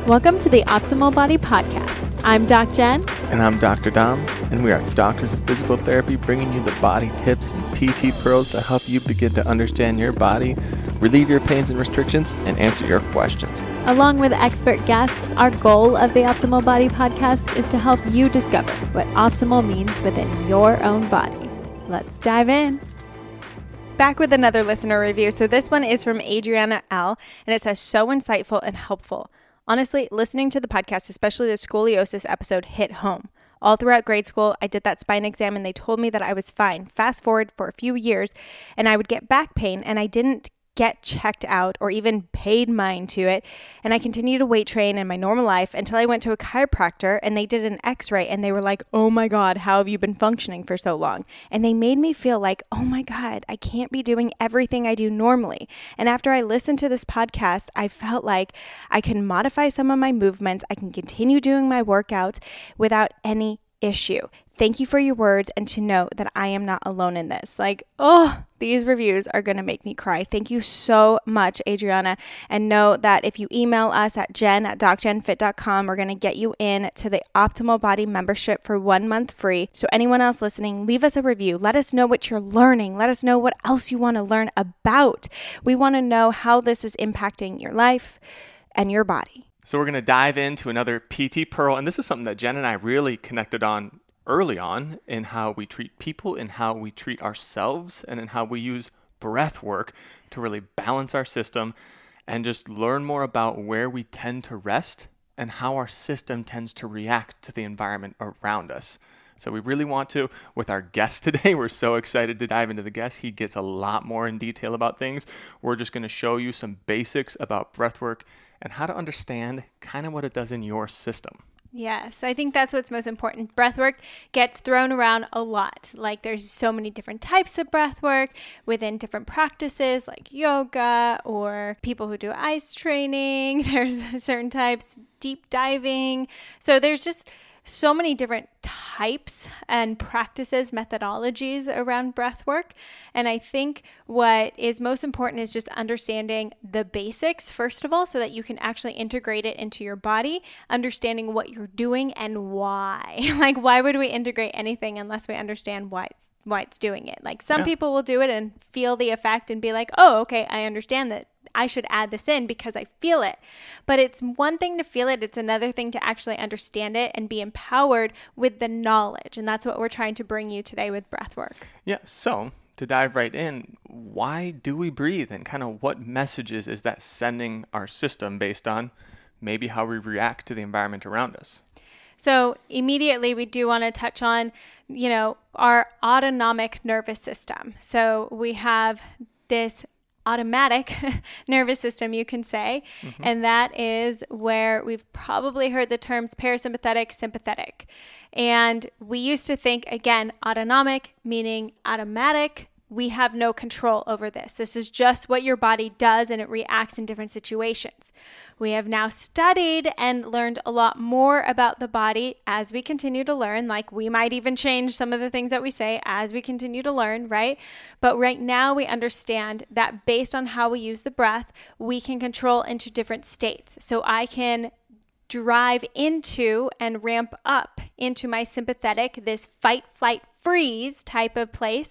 Welcome to the Optimal Body Podcast. I'm Doc Jen. And I'm Dr. Dom, and we are doctors of physical therapy bringing you the body tips and PT pearls to help you begin to understand your body, relieve your pains and restrictions, and answer your questions. Along with expert guests, our goal of the Optimal Body Podcast is to help you discover what optimal means within your own body. Let's dive in. Back with another listener review. So this one is from Adriana L, and it says, so insightful and helpful. Honestly, listening to the podcast, especially the scoliosis episode, hit home. All throughout grade school, I did that spine exam and they told me that I was fine. Fast forward for a few years and I would get back pain and I didn't get checked out or even paid mind to it. And I continued to weight train in my normal life until I went to a chiropractor and they did an x-ray and they were like, oh my God, how have you been functioning for so long? And they made me feel like, oh my God, I can't be doing everything I do normally. And after I listened to this podcast, I felt like I can modify some of my movements. I can continue doing my workouts without any issue. Thank you for your words and to know that I am not alone in this. These reviews are going to make me cry. Thank you so much, Adriana. And know that if you email us at jen@docgenfit.com, we're going to get you in to the Optimal Body membership for 1 month free. So anyone else listening, leave us a review. Let us know what you're learning. Let us know what else you want to learn about. We want to know how this is impacting your life and your body. So we're going to dive into another PT Pearl, and this is something that Jen and I really connected on early on in how we treat people, in how we treat ourselves, and in how we use breath work to really balance our system and just learn more about where we tend to rest and how our system tends to react to the environment around us. So we really want to, with our guest today, we're so excited to dive into the guest. He gets a lot more in detail about things. We're just going to show you some basics about breath work and how to understand kind of what it does in your system. Yes, I think that's what's most important. Breathwork gets thrown around a lot. Like there's so many different types of breathwork within different practices like yoga or people who do ice training. There's certain types, deep diving. So there's just so many different types and practices, methodologies around breath work. And I think what is most important is just understanding the basics, first of all, so that you can actually integrate it into your body, understanding what you're doing and why. Like, why would we integrate anything unless we understand why it's doing it? Like some people will do it and feel the effect and be like, oh, okay, I understand that I should add this in because I feel it. But it's one thing to feel it. It's another thing to actually understand it and be empowered with the knowledge. And that's what we're trying to bring you today with breathwork. Yeah. So to dive right in, why do we breathe and kind of what messages is that sending our system based on maybe how we react to the environment around us? So immediately we do want to touch on, our autonomic nervous system. So we have this automatic nervous system, you can say, and that is where we've probably heard the terms parasympathetic, sympathetic. And we used to think, again, autonomic, meaning automatic. We have no control over this. This is just what your body does and it reacts in different situations. We have now studied and learned a lot more about the body as we continue to learn. Like we might even change some of the things that we say as we continue to learn, right? But right now we understand that based on how we use the breath, we can control into different states. So I can drive into and ramp up into my sympathetic, this fight, flight, freeze type of place.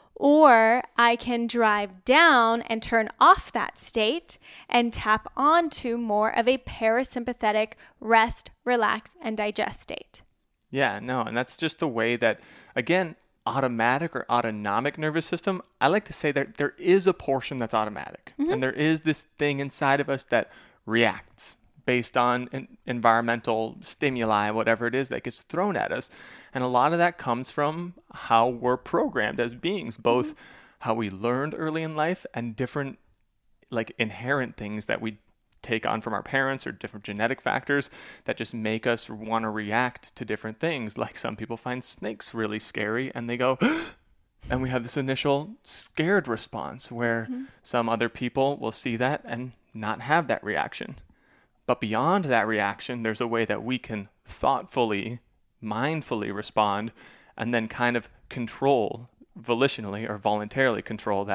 Or I can drive down and turn off that state and tap onto more of a parasympathetic rest, relax, and digest state. Yeah, no, and that's just the way that, again, automatic or autonomic nervous system, I like to say that there is a portion that's automatic. And there is this thing inside of us that reacts based on environmental stimuli, whatever it is that gets thrown at us. And a lot of that comes from how we're programmed as beings, both how we learned early in life and different like inherent things that we take on from our parents or different genetic factors that just make us want to react to different things. Like some people find snakes really scary and they go, and we have this initial scared response where some other people will see that and not have that reaction. But beyond that reaction, there's a way that we can thoughtfully, mindfully respond and then kind of control, volitionally or voluntarily control that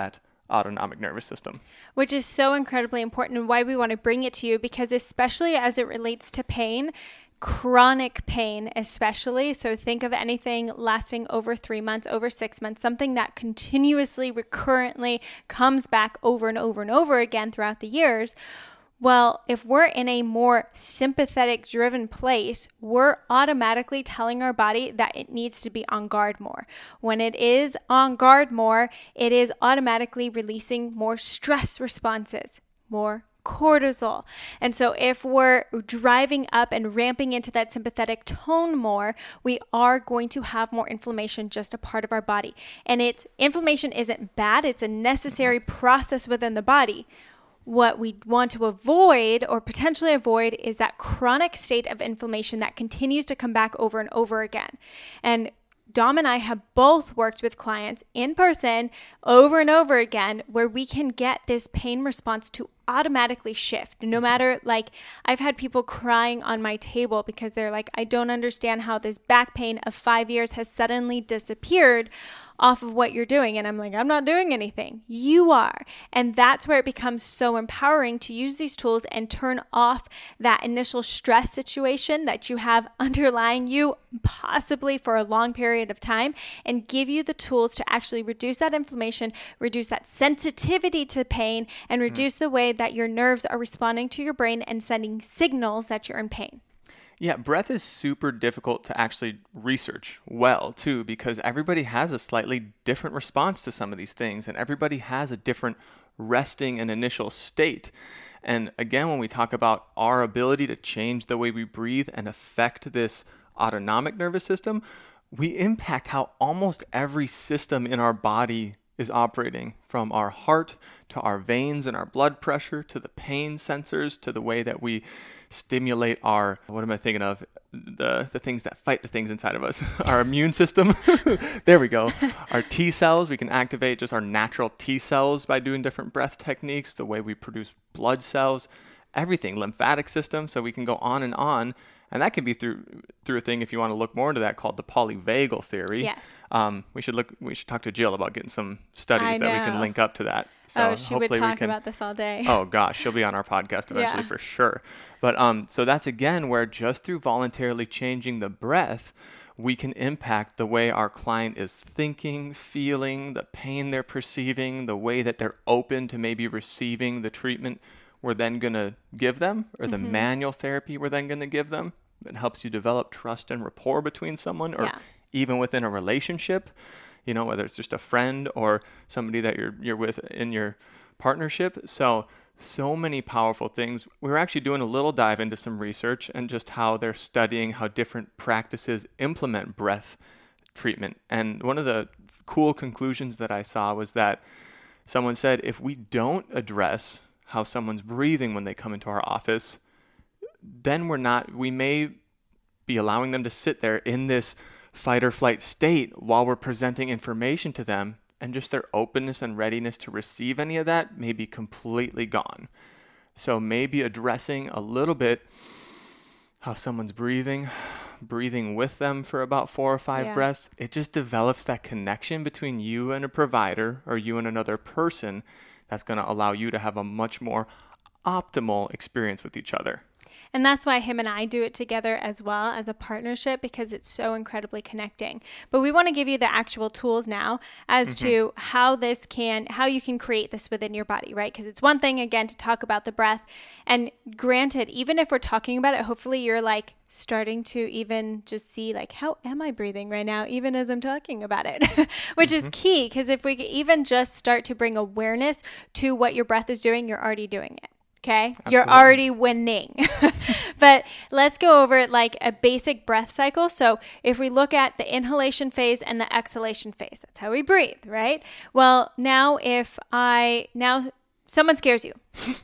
autonomic nervous system. Which is so incredibly important, and why we want to bring it to you, because especially as it relates to pain, chronic pain especially, so think of anything lasting over 3 months, over 6 months, something that continuously, recurrently comes back over and over and over again throughout the years. Well, if we're in a more sympathetic driven place, we're automatically telling our body that it needs to be on guard more. When it is on guard more, it is automatically releasing more stress responses, more cortisol. And so if we're driving up and ramping into that sympathetic tone more, we are going to have more inflammation, just a part of our body. And inflammation isn't bad, it's a necessary process within the body. What we want to avoid or potentially avoid is that chronic state of inflammation that continues to come back over and over again. And Dom and I have both worked with clients in person over and over again where we can get this pain response to automatically shift. No matter, like, I've had people crying on my table because they're like, I don't understand how this back pain of 5 years has suddenly disappeared off of what you're doing. And I'm like, I'm not doing anything. You are. And that's where it becomes so empowering to use these tools and turn off that initial stress situation that you have underlying you, possibly for a long period of time, and give you the tools to actually reduce that inflammation, reduce that sensitivity to pain, and reduce the way that your nerves are responding to your brain and sending signals that you're in pain. Yeah, breath is super difficult to actually research well, too, because everybody has a slightly different response to some of these things, and everybody has a different resting and initial state. And again, when we talk about our ability to change the way we breathe and affect this autonomic nervous system, we impact how almost every system in our body is operating, from our heart to our veins and our blood pressure to the pain sensors to the way that we stimulate our, what am I thinking of? The things that fight the things inside of us. Our immune system. There we go. Our T cells, we can activate just our natural T cells by doing different breath techniques, the way we produce blood cells, everything, lymphatic system, so we can go on. And that can be through a thing, if you want to look more into that, called the polyvagal theory. Yes. We should talk to Jill about getting some studies that we can link up to that. So she would talk about this all day. Oh gosh, she'll be on our podcast eventually for sure. But so that's again where just through voluntarily changing the breath, we can impact the way our client is thinking, feeling, the pain they're perceiving, the way that they're open to maybe receiving the treatment we're then going to give them, or the manual therapy we're then going to give them. It helps you develop trust and rapport between someone, or even within a relationship, you know, whether it's just a friend or somebody that you're with in your partnership. So many powerful things. We were actually doing a little dive into some research and just how they're studying how different practices implement breath treatment. And one of the cool conclusions that I saw was that someone said, if we don't address how someone's breathing when they come into our office, then we may be allowing them to sit there in this fight or flight state while we're presenting information to them, and just their openness and readiness to receive any of that may be completely gone. So maybe addressing a little bit how someone's breathing with them for about 4 or 5 breaths, it just develops that connection between you and a provider, or you and another person, that's going to allow you to have a much more optimal experience with each other. And that's why him and I do it together as well, as a partnership, because it's so incredibly connecting. But we want to give you the actual tools now as to how you can create this within your body, right? Because it's one thing, again, to talk about the breath. And granted, even if we're talking about it, hopefully you're like starting to even just see, like, how am I breathing right now, even as I'm talking about it, which is key. Because if we even just start to bring awareness to what your breath is doing, you're already doing it. Okay, absolutely. You're already winning. But let's go over like a basic breath cycle. So if we look at the inhalation phase and the exhalation phase, that's how we breathe, right? Well, now someone scares you.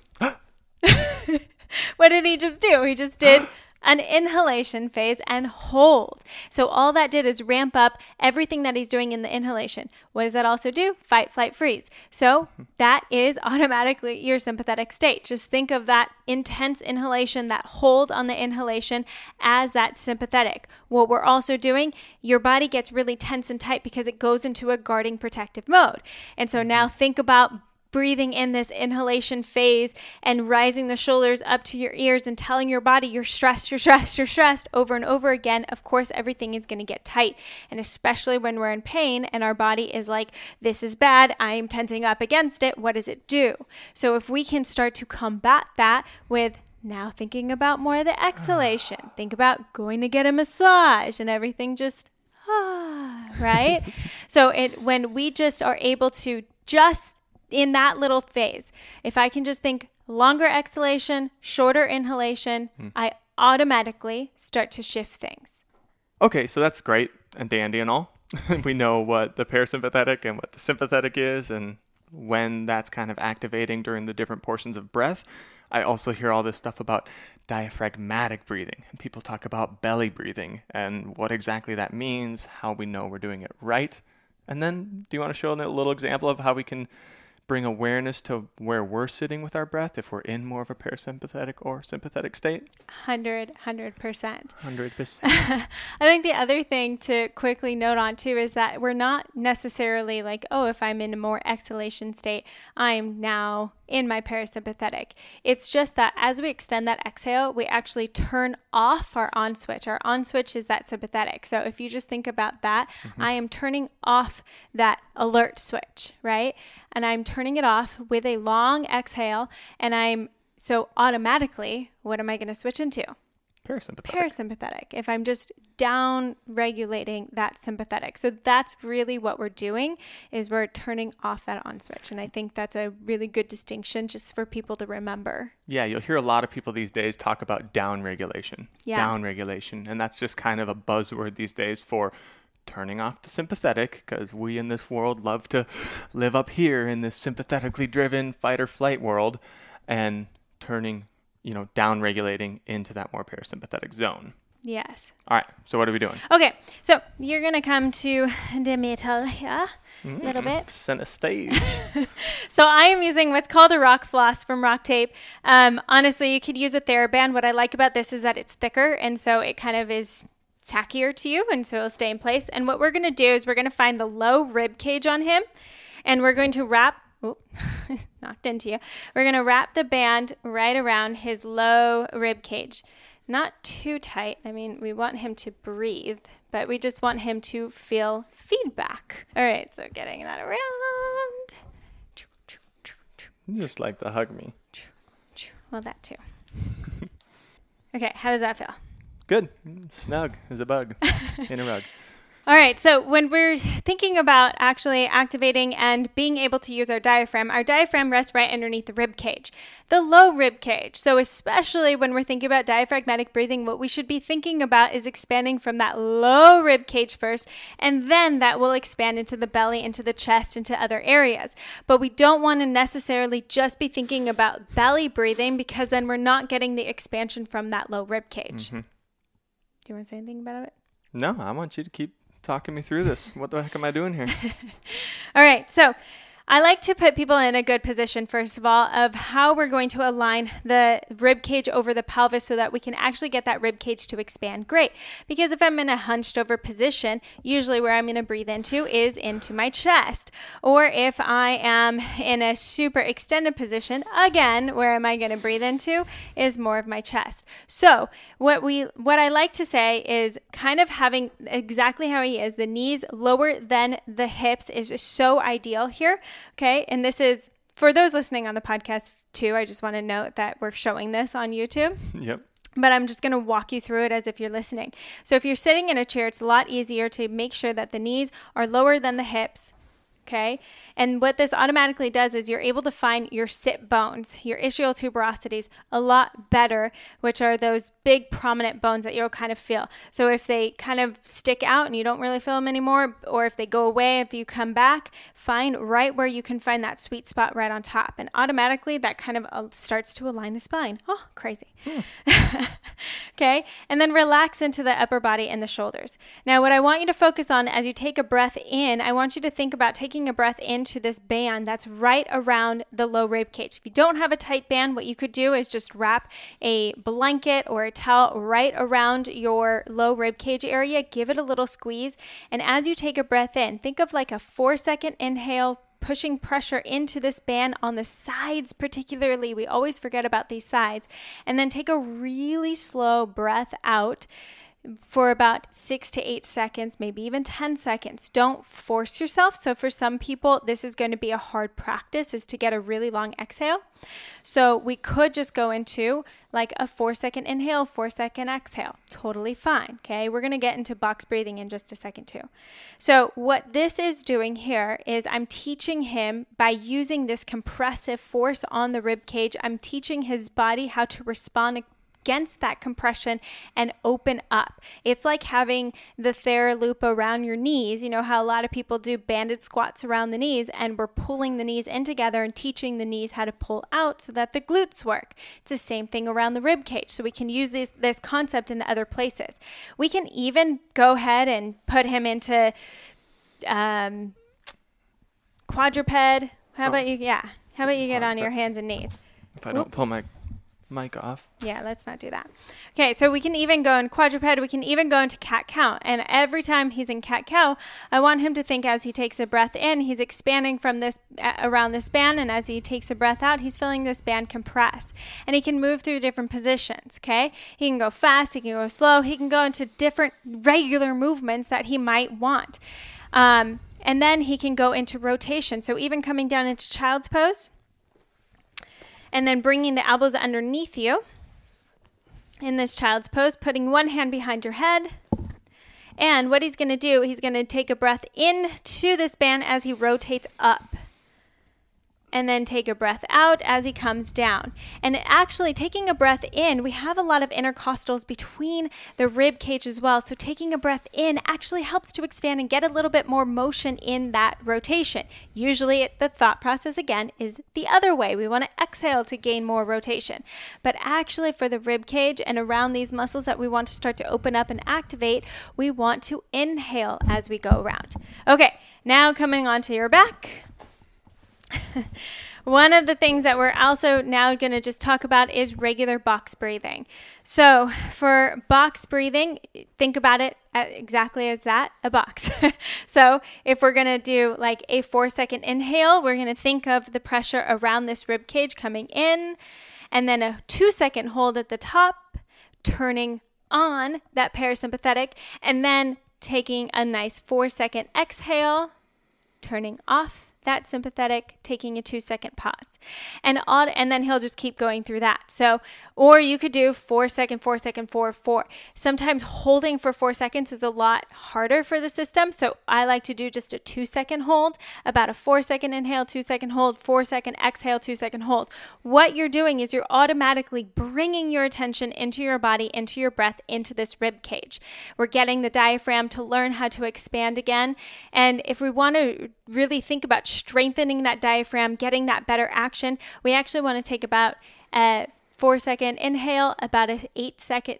What did he just do? He just did an inhalation phase and hold. So all that did is ramp up everything that he's doing in the inhalation. What does that also do? Fight, flight, freeze. So that is automatically your sympathetic state. Just think of that intense inhalation, that hold on the inhalation, as that sympathetic. What we're also doing, your body gets really tense and tight because it goes into a guarding protective mode. And so now think about breathing in this inhalation phase and rising the shoulders up to your ears and telling your body you're stressed, you're stressed, you're stressed over and over again, of course, everything is going to get tight. And especially when we're in pain and our body is like, this is bad, I'm tensing up against it, what does it do? So if we can start to combat that with now thinking about more of the exhalation, think about going to get a massage and everything just, right? So when we just are able to just in that little phase, if I can just think longer exhalation, shorter inhalation, I automatically start to shift things. Okay, so that's great and dandy and all. We know what the parasympathetic and what the sympathetic is and when that's kind of activating during the different portions of breath. I also hear all this stuff about diaphragmatic breathing, and people talk about belly breathing and what exactly that means, how we know we're doing it right. And then do you want to show a little example of how we can bring awareness to where we're sitting with our breath if we're in more of a parasympathetic or sympathetic state? 100%. 100%. I think the other thing to quickly note on too is that we're not necessarily like, oh, if I'm in a more exhalation state, I'm now in my parasympathetic. It's just that as we extend that exhale, we actually turn off our on switch. Our on switch is that sympathetic. So if you just think about that, I am turning off that alert switch, right? And I'm turning it off with a long exhale. And so automatically, what am I going to switch into? Parasympathetic. If I'm just down regulating that sympathetic. So that's really what we're doing, is we're turning off that on switch. And I think that's a really good distinction just for people to remember. Yeah, you'll hear a lot of people these days talk about down regulation. Yeah. Down regulation. And that's just kind of a buzzword these days for turning off the sympathetic, because we in this world love to live up here in this sympathetically driven fight or flight world, and turning down regulating into that more parasympathetic zone. Yes. All right. So what are we doing? Okay. So you're going to come to the middle here a little bit. Center stage. So I am using what's called a rock floss from Rock Tape. Honestly, you could use a TheraBand. What I like about this is that it's thicker, and so it kind of is tackier to you, and so it'll stay in place. And what we're going to do is we're going to find the low rib cage on him, and we're going to wrap knocked into you. We're going to wrap the band right around his low rib cage. Not too tight. I mean, we want him to breathe, but we just want him to feel feedback. All right, so getting that around. You just like to hug me. Well, that too. Okay, how does that feel? Good. Snug as a bug in a rug. All right, so when we're thinking about actually activating and being able to use our diaphragm rests right underneath the rib cage, the low rib cage. So especially when we're thinking about diaphragmatic breathing, what we should be thinking about is expanding from that low rib cage first, and then that will expand into the belly, into the chest, into other areas. But we don't want to necessarily just be thinking about belly breathing, because then we're not getting the expansion from that low rib cage. Do you want to say anything about it? No, I want you to keep talking me through this. What the heck am I doing here? All right. So I like to put people in a good position, first of all, of how we're going to align the rib cage over the pelvis so that we can actually get that rib cage to expand great. Because if I'm in a hunched over position, usually where I'm going to breathe into is into my chest. Or if I am in a super extended position, again, where am I going to breathe into is more of my chest. So what I like to say is kind of having exactly how he is, the knees lower than the hips is so ideal here. Okay, and this is, for those listening on the podcast too, I just want to note that we're showing this on YouTube. Yep. But I'm just going to walk you through it as if you're listening. So if you're sitting in a chair, it's a lot easier to make sure that the knees are lower than the hips. Okay. And what this automatically does is you're able to find your sit bones, your ischial tuberosities, a lot better, which are those big prominent bones that you'll kind of feel. So if they kind of stick out and you don't really feel them anymore, or if they go away, if you come back, find right where you can find that sweet spot right on top. And automatically that kind of starts to align the spine. Oh, crazy. Okay. And then relax into the upper body and the shoulders. Now, what I want you to focus on as you take a breath in, I want you to think about taking a breath into this band that's right around the low rib cage. If you don't have a tight band, what you could do is just wrap a blanket or a towel right around your low rib cage area, give it a little squeeze, and as you take a breath in, think of like a 4-second inhale, pushing pressure into this band on the sides particularly. We always forget about these sides. And then take a really slow breath out for about 6 to 8 seconds, maybe even 10 seconds. Don't force yourself. So for some people, this is going to be a hard practice, is to get a really long exhale. So we could just go into like a 4-second inhale, 4-second exhale. Totally fine. Okay. We're going to get into box breathing in just a second too. So what this is doing here is I'm teaching him, by using this compressive force on the rib cage, I'm teaching his body how to respond against that compression and open up. It's like having the Theraloop around your knees. You know how a lot of people do banded squats around the knees, and we're pulling the knees in together and teaching the knees how to pull out so that the glutes work. It's the same thing around the rib cage. So we can use this concept in other places. We can even go ahead and put him into quadruped. How about you? Yeah. How about you get on your hands and knees? If I don't pull my mic off. Yeah, let's not do that. Okay, so we can even go in quadruped. We can even go into cat-cow. And every time he's in cat-cow, I want him to think as he takes a breath in, he's expanding from this around this band. And as he takes a breath out, he's feeling this band compress. And he can move through different positions, okay? He can go fast. He can go slow. He can go into different regular movements that he might want. And then he can go into rotation. So even coming down into child's pose, and then bringing the elbows underneath you in this child's pose, putting one hand behind your head. And what he's going to do, he's going to take a breath into this band as he rotates up. And then take a breath out as he comes down. And actually taking a breath in, we have a lot of intercostals between the rib cage as well. So taking a breath in actually helps to expand and get a little bit more motion in that rotation. Usually the thought process again is the other way. We want to exhale to gain more rotation. But actually for the rib cage and around these muscles that we want to start to open up and activate, we want to inhale as we go around. Okay, now coming onto your back. One of the things that we're also now going to just talk about is regular box breathing. So for box breathing, think about it exactly as that, a box. So if we're going to do like a 4-second inhale, we're going to think of the pressure around this rib cage coming in, and then a 2-second hold at the top, turning on that parasympathetic, and then taking a nice 4-second exhale, turning off that sympathetic, taking a 2-second pause. And then he'll just keep going through that. So, or you could do 4-second, 4-second, 4-4. Sometimes holding for 4 seconds is a lot harder for the system. So I like to do just a 2-second hold, about a 4-second inhale, 2-second hold, 4-second exhale, 2-second hold. What you're doing is you're automatically bringing your attention into your body, into your breath, into this rib cage. We're getting the diaphragm to learn how to expand again. And if we want to really think about strengthening that diaphragm, getting that better action, we actually want to take about a 4-second inhale, about a 8-second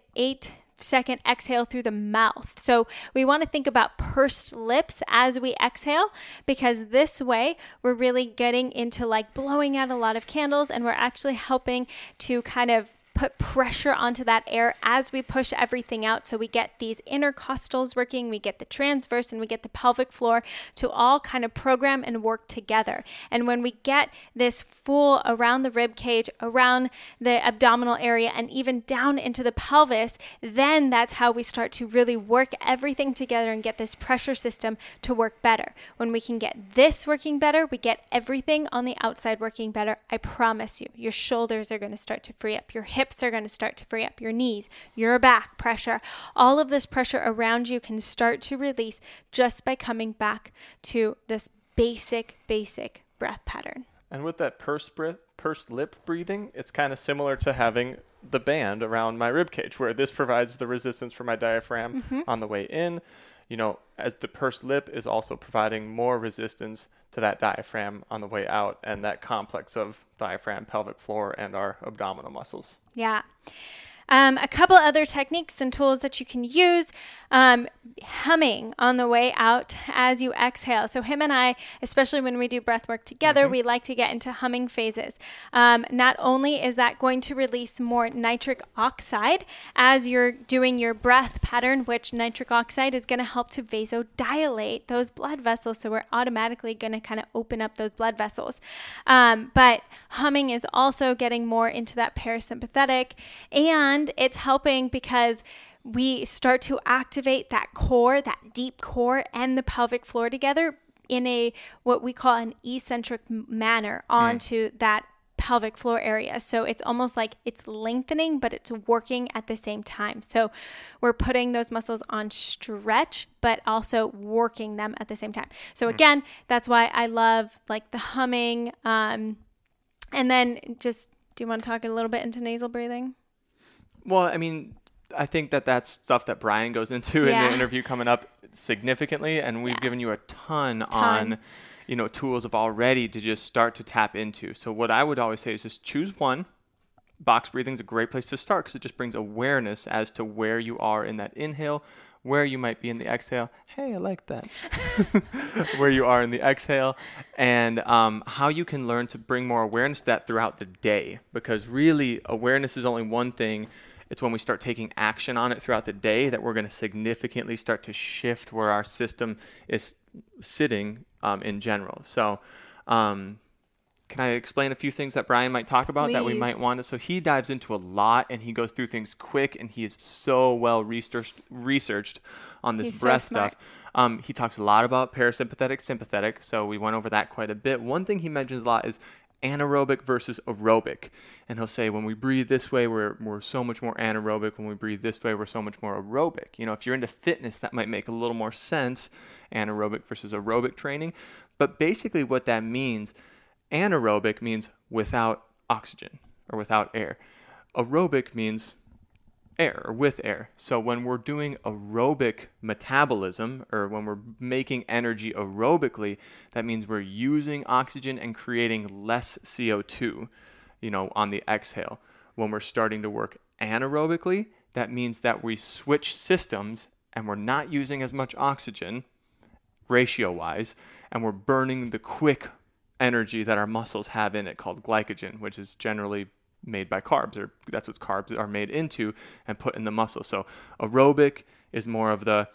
exhale through the mouth. So we want to think about pursed lips as we exhale, because this way we're really getting into like blowing out a lot of candles, and we're actually helping to kind of put pressure onto that air as we push everything out. So we get these intercostals working, we get the transverse, and we get the pelvic floor to all kind of program and work together. And when we get this full around the rib cage, around the abdominal area, and even down into the pelvis, then that's how we start to really work everything together and get this pressure system to work better. When we can get this working better, we get everything on the outside working better. I promise you, your shoulders are going to start to free up, your hips are going to start to free up, your knees, your back pressure, all of this pressure around you can start to release just by coming back to this basic breath pattern. And with that pursed lip breathing, it's kind of similar to having the band around my rib cage, where this provides the resistance for my diaphragm on the way in. You know, as the pursed lip is also providing more resistance to that diaphragm on the way out, and that complex of diaphragm, pelvic floor, and our abdominal muscles. Yeah. A couple other techniques and tools that you can use. Humming on the way out as you exhale. So him and I, especially when we do breath work together, we like to get into humming phases. Not only is that going to release more nitric oxide as you're doing your breath pattern, which nitric oxide is going to help to vasodilate those blood vessels. So we're automatically going to kind of open up those blood vessels. But humming is also getting more into that parasympathetic, and it's helping because we start to activate that core, that deep core, and the pelvic floor together in a what we call an eccentric manner onto that pelvic floor area. So it's almost like it's lengthening, but it's working at the same time. So we're putting those muscles on stretch, but also working them at the same time. So again, that's why I love like the humming. And then just, do you want to talk a little bit into nasal breathing? Well, I mean, I think that's stuff that Brian goes into in the interview coming up significantly. And we've given you a ton on, tools of already to just start to tap into. So what I would always say is just choose one. Box breathing is a great place to start because it just brings awareness as to where you are in that inhale, where you might be in the exhale. Hey, I like that. Where you are in the exhale, and how you can learn to bring more awareness to that throughout the day. Because really, awareness is only one thing. It's when we start taking action on it throughout the day that we're going to significantly start to shift where our system is sitting in general. So can I explain a few things that Brian might talk about that we might want to? So he dives into a lot and he goes through things quick, and he is so well researched on this breath stuff. He talks a lot about parasympathetic, sympathetic. So we went over that quite a bit. One thing he mentions a lot is anaerobic versus aerobic. And he'll say, when we breathe this way, we're so much more anaerobic. When we breathe this way, we're so much more aerobic. If you're into fitness, that might make a little more sense, anaerobic versus aerobic training. But basically what that means, anaerobic means without oxygen or without air. Aerobic means air or with air. So when we're doing aerobic metabolism, or when we're making energy aerobically, that means we're using oxygen and creating less CO2, on the exhale. When we're starting to work anaerobically, that means that we switch systems and we're not using as much oxygen ratio-wise, and we're burning the quick energy that our muscles have in it called glycogen, which is generally made by carbs, or that's what carbs are made into and put in the muscle. So aerobic is more of the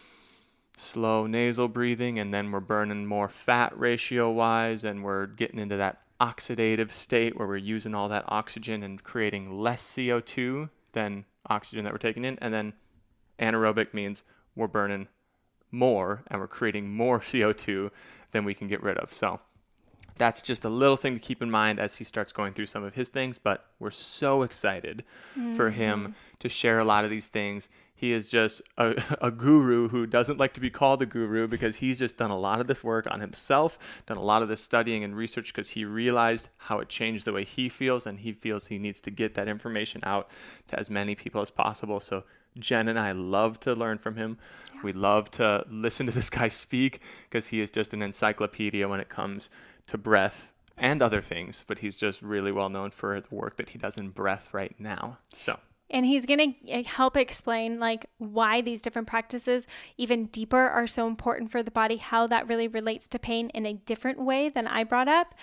slow nasal breathing, and then we're burning more fat ratio wise, and we're getting into that oxidative state where we're using all that oxygen and creating less CO2 than oxygen that we're taking in. And then anaerobic means we're burning more and we're creating more CO2 than we can get rid of. So that's just a little thing to keep in mind as he starts going through some of his things, but we're so excited for him to share a lot of these things. He is just a guru who doesn't like to be called a guru because he's just done a lot of this work on himself, done a lot of this studying and research because he realized how it changed the way he feels, and he feels he needs to get that information out to as many people as possible. So Jen and I love to learn from him. Yeah. We love to listen to this guy speak because he is just an encyclopedia when it comes to breath and other things, but he's just really well known for the work that he does in breath right now. And he's going to help explain why these different practices even deeper are so important for the body, how that really relates to pain in a different way than I brought up.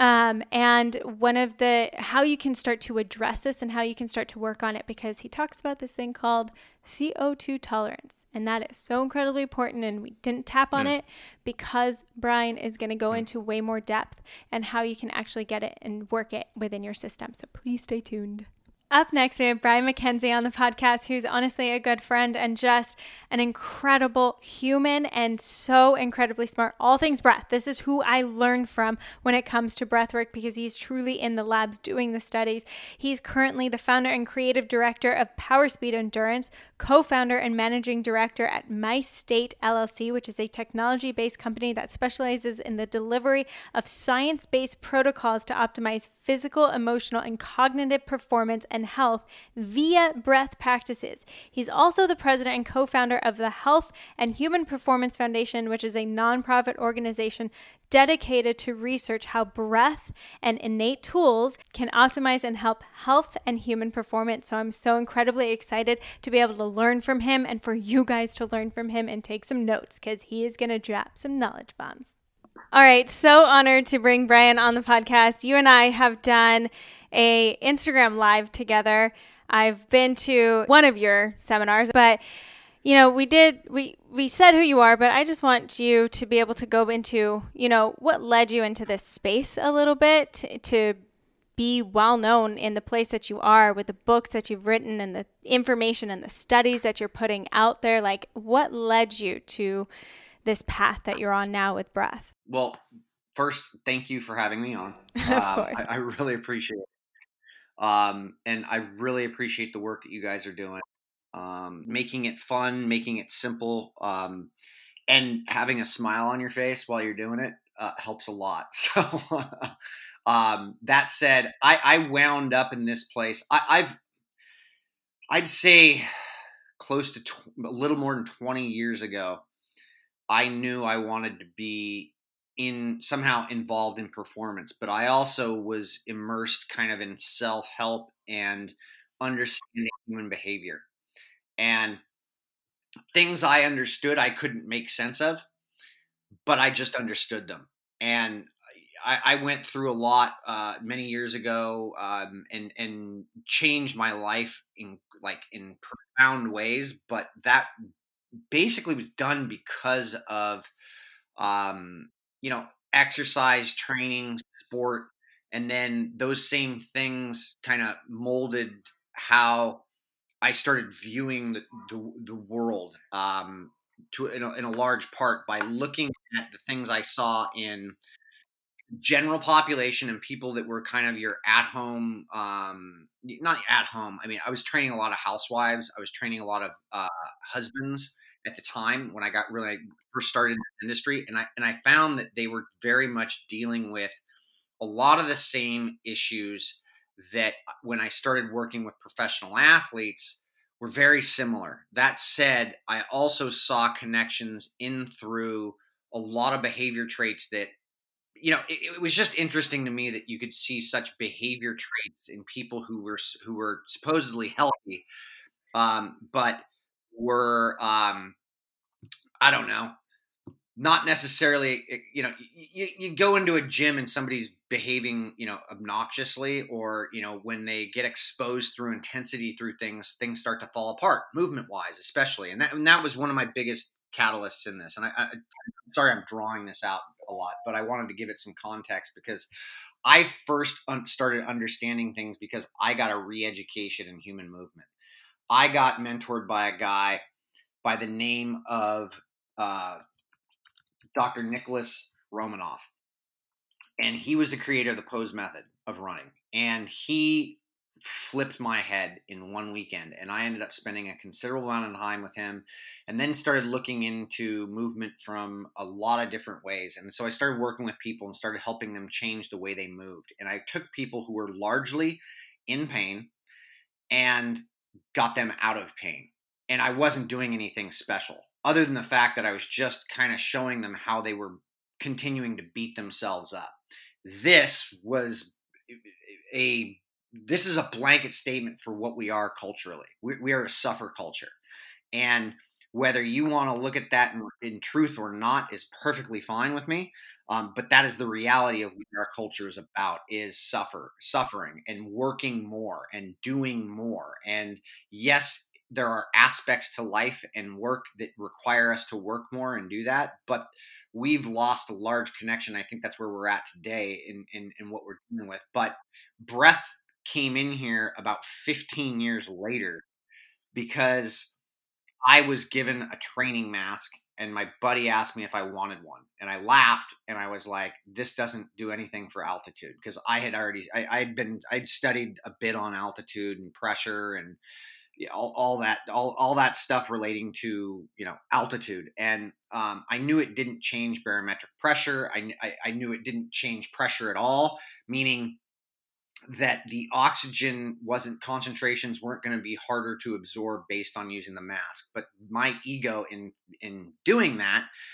And how you can start to address this and how you can start to work on it, because he talks about this thing called CO2 tolerance. And that is so incredibly important. And we didn't tap on it because Brian is going to go into way more depth and how you can actually get it and work it within your system. So please stay tuned. Up next, we have Brian McKenzie on the podcast, who's honestly a good friend and just an incredible human and so incredibly smart. All things breath. This is who I learn from when it comes to breath work, because he's truly in the labs doing the studies. He's currently the founder and creative director of Power Speed Endurance, co-founder and managing director at MyState LLC, which is a technology-based company that specializes in the delivery of science-based protocols to optimize physical, emotional, and cognitive performance and health via breath practices. He's also the president and co-founder of the Health and Human Performance Foundation, which is a nonprofit organization dedicated to research how breath and innate tools can optimize and help health and human performance. So I'm so incredibly excited to be able to learn from him and for you guys to learn from him and take some notes, because he is going to drop some knowledge bombs. All right, so honored to bring Brian on the podcast. You and I have done a Instagram live together. I've been to one of your seminars, but we said who you are, but I just want you to be able to go into, what led you into this space a little bit to be well known in the place that you are, with the books that you've written and the information and the studies that you're putting out there. Like, what led you to this path that you're on now with breath? Well, first, thank you for having me on. Of course. I really appreciate it. And I really appreciate the work that you guys are doing. Making it fun, making it simple, and having a smile on your face while you're doing it helps a lot. So that said, I wound up in this place. I'd say close to a little more than 20 years ago, I knew I wanted to be somehow involved in performance, but I also was immersed kind of in self-help and understanding human behavior. And things I understood, I couldn't make sense of, but I just understood them. And I went through a lot many years ago, and changed my life in profound ways. But that basically was done because of exercise, training, sport, and then those same things kind of molded how I started viewing the world, in a large part by looking at the things I saw in general population and people that were kind of your at home, not at home. I mean, I was training a lot of housewives. I was training a lot of husbands at the time when I first started in the industry, and I found that they were very much dealing with a lot of the same issues that when I started working with professional athletes were very similar. That said, I also saw connections in through a lot of behavior traits that, it was just interesting to me that you could see such behavior traits in people who were supposedly healthy, but were, I don't know, not necessarily, you go into a gym and somebody's behaving, obnoxiously, or, when they get exposed through intensity through things start to fall apart, movement wise, especially. And that was one of my biggest catalysts in this. And I'm sorry, I'm drawing this out a lot, but I wanted to give it some context because I first started understanding things because I got a re-education in human movement. I got mentored by a guy by the name of, Dr. Nicholas Romanov. And he was the creator of the pose method of running. And he flipped my head in one weekend. And I ended up spending a considerable amount of time with him, and then started looking into movement from a lot of different ways. And so I started working with people and started helping them change the way they moved. And I took people who were largely in pain and got them out of pain. And I wasn't doing anything special other than the fact that I was just kind of showing them how they were continuing to beat themselves up. This is a blanket statement for what we are culturally. We are a suffer culture. And whether you want to look at that in truth or not is perfectly fine with me. But that is the reality of what our culture is about, is suffering and working more and doing more. And yes, there are aspects to life and work that require us to work more and do that. But we've lost a large connection. I think that's where we're at today in what we're dealing with. But breath came in here about 15 years later because I was given a training mask and my buddy asked me if I wanted one. And I laughed and I was like, this doesn't do anything for altitude. Because I'd studied a bit on altitude and pressure and all that stuff relating to, altitude. And I knew it didn't change barometric pressure. I knew it didn't change pressure at all, meaning that the oxygen concentrations weren't going to be harder to absorb based on using the mask. But my ego in doing that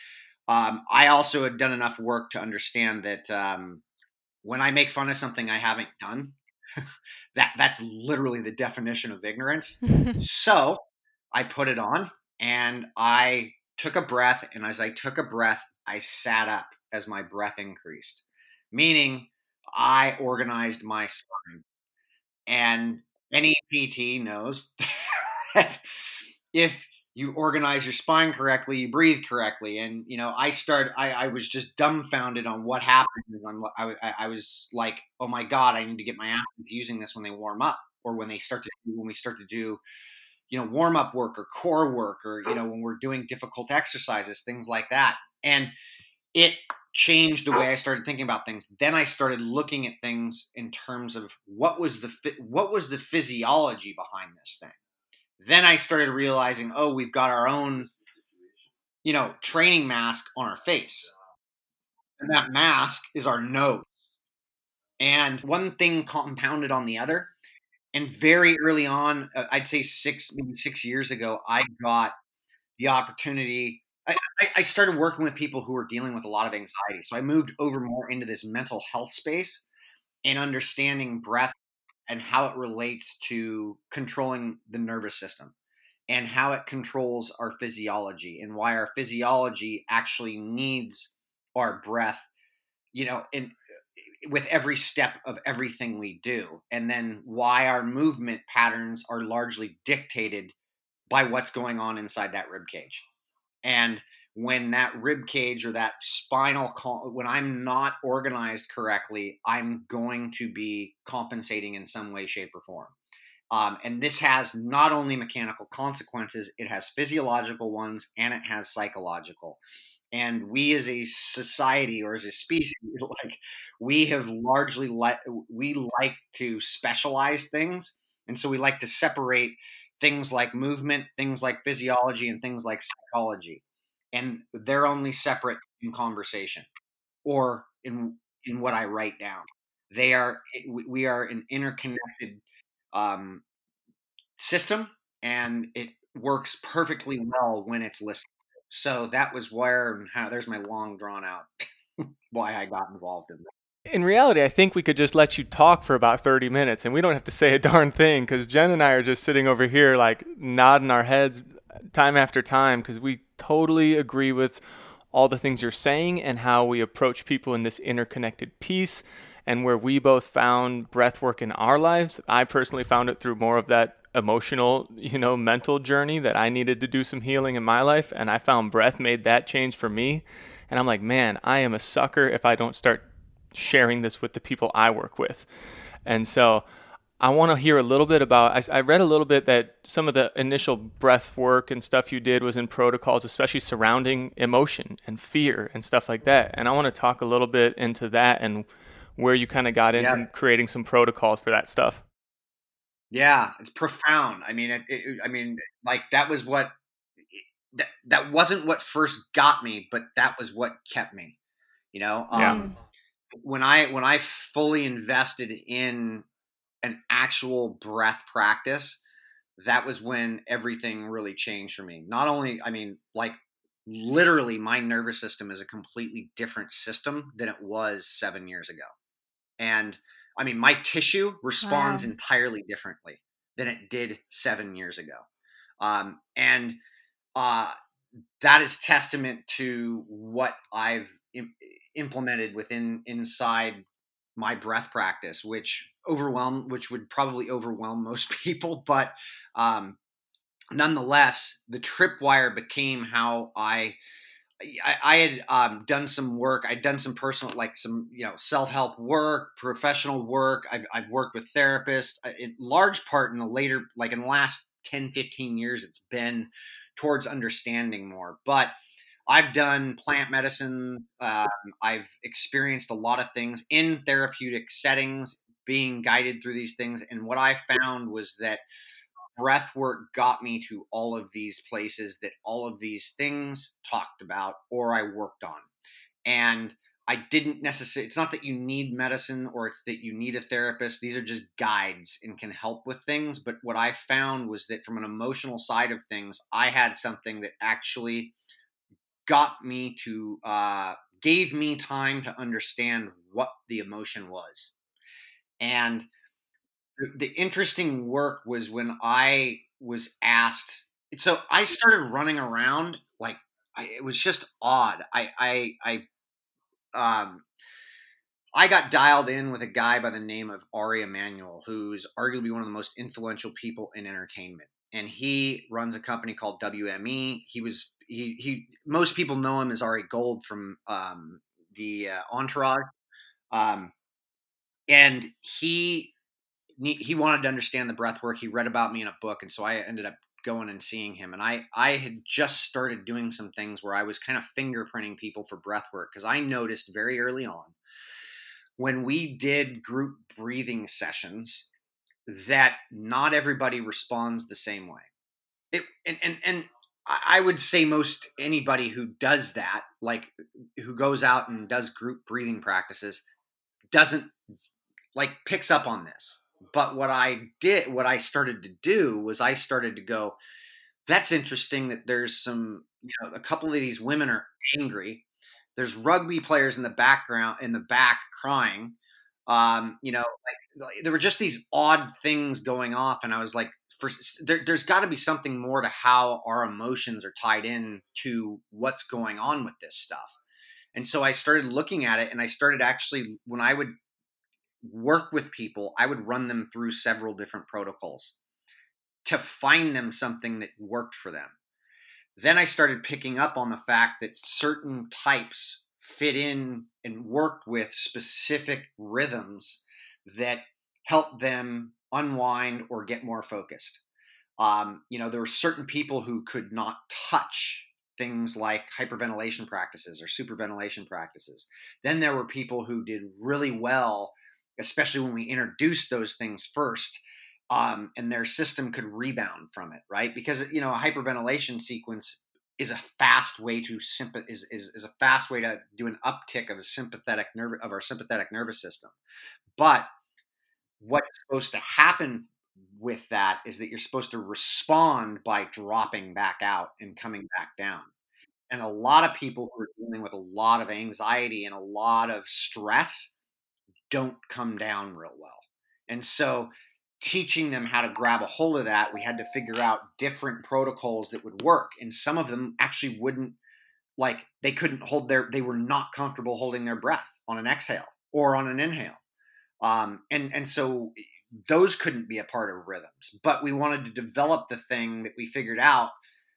I also had done enough work to understand that when I make fun of something I haven't done, that's literally the definition of ignorance. So I put it on and I took a breath. And as I took a breath, I sat up as my breath increased, meaning I organized my spine. And any PT knows that if you organize your spine correctly, you breathe correctly. And, I was just dumbfounded on what happened. I was like, oh my God, I need to get my athletes using this when they warm up, or when we start to do, warm up work or core work, or, when we're doing difficult exercises, things like that. And it changed the way I started thinking about things. Then I started looking at things in terms of what was the physiology behind this thing. Then I started realizing, oh, we've got our own, training mask on our face. And that mask is our nose. And one thing compounded on the other. And very early on, I'd say maybe 6 years ago, I got the opportunity. I started working with people who were dealing with a lot of anxiety. So I moved over more into this mental health space and understanding breath and how it relates to controlling the nervous system, and how it controls our physiology, and why our physiology actually needs our breath, with every step of everything we do. And then why our movement patterns are largely dictated by what's going on inside that rib cage. And when that rib cage or that when I'm not organized correctly, I'm going to be compensating in some way, shape, or form. And this has not only mechanical consequences, it has physiological ones, and it has psychological. And we as a society, or as a species, we have largely we like to specialize things. And so we like to separate things like movement, things like physiology, and things like psychology. And they're only separate in conversation or in what I write down. We are an interconnected system, and it works perfectly well when it's listened to. So that was where and how. There's my long drawn out why I got involved in that. In reality, I think we could just let you talk for about 30 minutes and we don't have to say a darn thing, because Jen and I are just sitting over here like nodding our heads time after time, because we totally agree with all the things you're saying and how we approach people in this interconnected piece, and where we both found breath work in our lives. I personally found it through more of that emotional, mental journey that I needed to do some healing in my life. And I found breath made that change for me. And I'm like, man, I am a sucker if I don't start sharing this with the people I work with. And so I want to hear a little bit about, I read a little bit that some of the initial breath work and stuff you did was in protocols, especially surrounding emotion and fear and stuff like that. And I want to talk a little bit into that and where you kind of got into creating some protocols for that stuff. Yeah, it's profound. I mean, that was what, that wasn't what first got me, but that was what kept me, when I fully invested in an actual breath practice, that was when everything really changed for me. Not only, literally my nervous system is a completely different system than it was 7 years ago. And my tissue responds entirely differently than it did 7 years ago. And that is testament to what I've implemented inside my breath practice, which would probably overwhelm most people. But nonetheless, the tripwire became how I had done some work. I'd done some personal, self-help work, professional work. I've worked with therapists in large part in the last 10, 15 years, it's been towards understanding more. But I've done plant medicine. I've experienced a lot of things in therapeutic settings, being guided through these things. And what I found was that breath work got me to all of these places that all of these things talked about or I worked on. And I didn't necessarily, it's not that you need medicine or it's that you need a therapist. These are just guides and can help with things. But what I found was that from an emotional side of things, I had something that actually got me to gave me time to understand what the emotion was. And the interesting work was when I was asked. So I started running around like it was just odd. Um, I got dialed in with a guy by the name of Ari Emanuel, who's arguably one of the most influential people in entertainment. And he runs a company called WME. He most people know him as Ari Gold from the Entourage. Um, and he wanted to understand the breath work. He read about me in a book, and so I ended up going and seeing him. And I had just started doing some things where I was kind of fingerprinting people for breath work, because I noticed very early on when we did group breathing sessions that not everybody responds the same way. And I would say most anybody who does that, like who goes out and does group breathing practices, doesn't like picks up on this. But what I started to do was I started to go, that's interesting that there's some, a couple of these women are angry. There's rugby players in the back crying. Like there were just these odd things going off. And I was like, there's got to be something more to how our emotions are tied in to what's going on with this stuff. And so I started looking at it, and I started actually, when I would work with people, I would run them through several different protocols to find them something that worked for them. Then I started picking up on the fact that certain types fit in and worked with specific rhythms that helped them unwind or get more focused. There were certain people who could not touch things like hyperventilation practices or superventilation practices. Then there were people who did really well, especially when we introduced those things first, and their system could rebound from it, right? Because a hyperventilation sequence is a fast way to is a fast way to do an uptick of our sympathetic nervous system. But what's supposed to happen with that is that you're supposed to respond by dropping back out and coming back down. And a lot of people who are dealing with a lot of anxiety and a lot of stress don't come down real well. And so teaching them how to grab a hold of that, we had to figure out different protocols that would work. And some of them actually wouldn't, like they were not comfortable holding their breath on an exhale or on an inhale. And so those couldn't be a part of rhythms, but we wanted to develop the thing that we figured out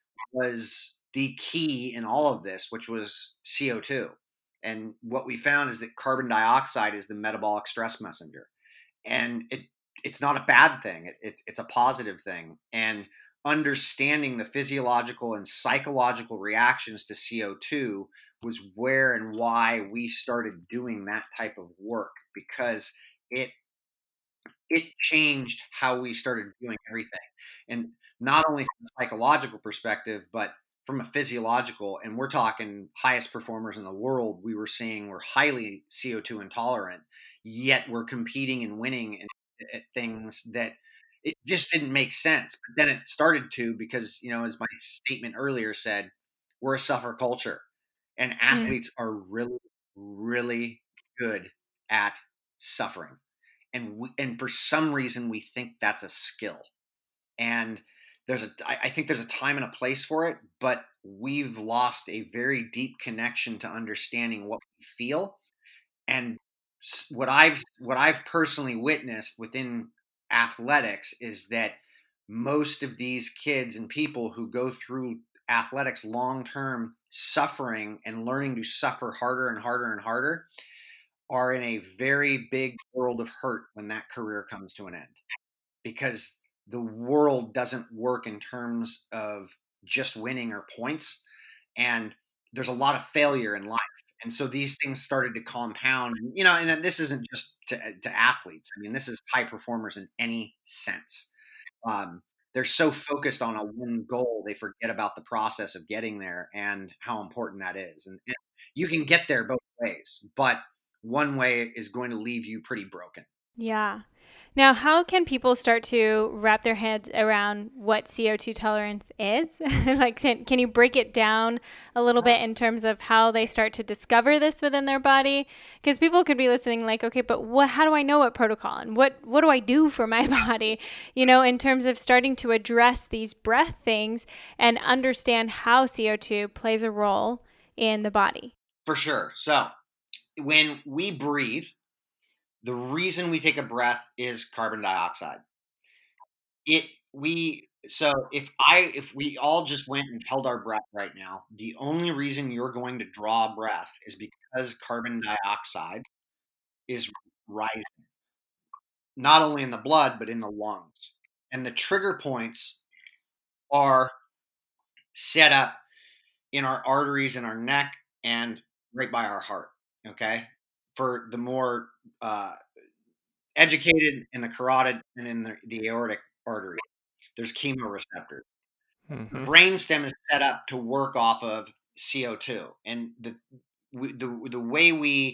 was the key in all of this, which was CO2. And what we found is that carbon dioxide is the metabolic stress messenger, and it's not a bad thing. It's a positive thing. And understanding the physiological and psychological reactions to CO2 was where and why we started doing that type of work, because it changed how we started viewing everything. And not only from a psychological perspective, but from a physiological, and we're talking highest performers in the world, we were seeing were highly CO2 intolerant, yet we're competing and winning at things that it just didn't make sense. But then it started to, because, as my statement earlier said, we're a suffer culture, and athletes are really, really good at suffering. And for some reason we think that's a skill. And I think there's a time and a place for it, but we've lost a very deep connection to understanding what we feel. And what I've personally witnessed within athletics is that most of these kids and people who go through athletics long term, suffering and learning to suffer harder and harder and harder, are in a very big world of hurt when that career comes to an end, because the world doesn't work in terms of just winning or points, and there's a lot of failure in life. And so these things started to compound, and this isn't just to athletes. I mean, this is high performers in any sense. They're so focused on a one goal, they forget about the process of getting there and how important that is. And you can get there both ways, but one way is going to leave you pretty broken. Yeah. Now, how can people start to wrap their heads around what CO2 tolerance is? Like, can you break it down a little bit in terms of how they start to discover this within their body? Because people could be listening like, okay, but how do I know what protocol and what do I do for my body? In terms of starting to address these breath things and understand how CO2 plays a role in the body. For sure. So when we breathe, the reason we take a breath is carbon dioxide. If we all just went and held our breath right now, the only reason you're going to draw a breath is because carbon dioxide is rising, not only in the blood, but in the lungs. And the trigger points are set up in our arteries in our neck and right by our heart. Okay. For the more educated, in the carotid and in the aortic artery, there's chemoreceptors. The brainstem is set up to work off of CO2, and the way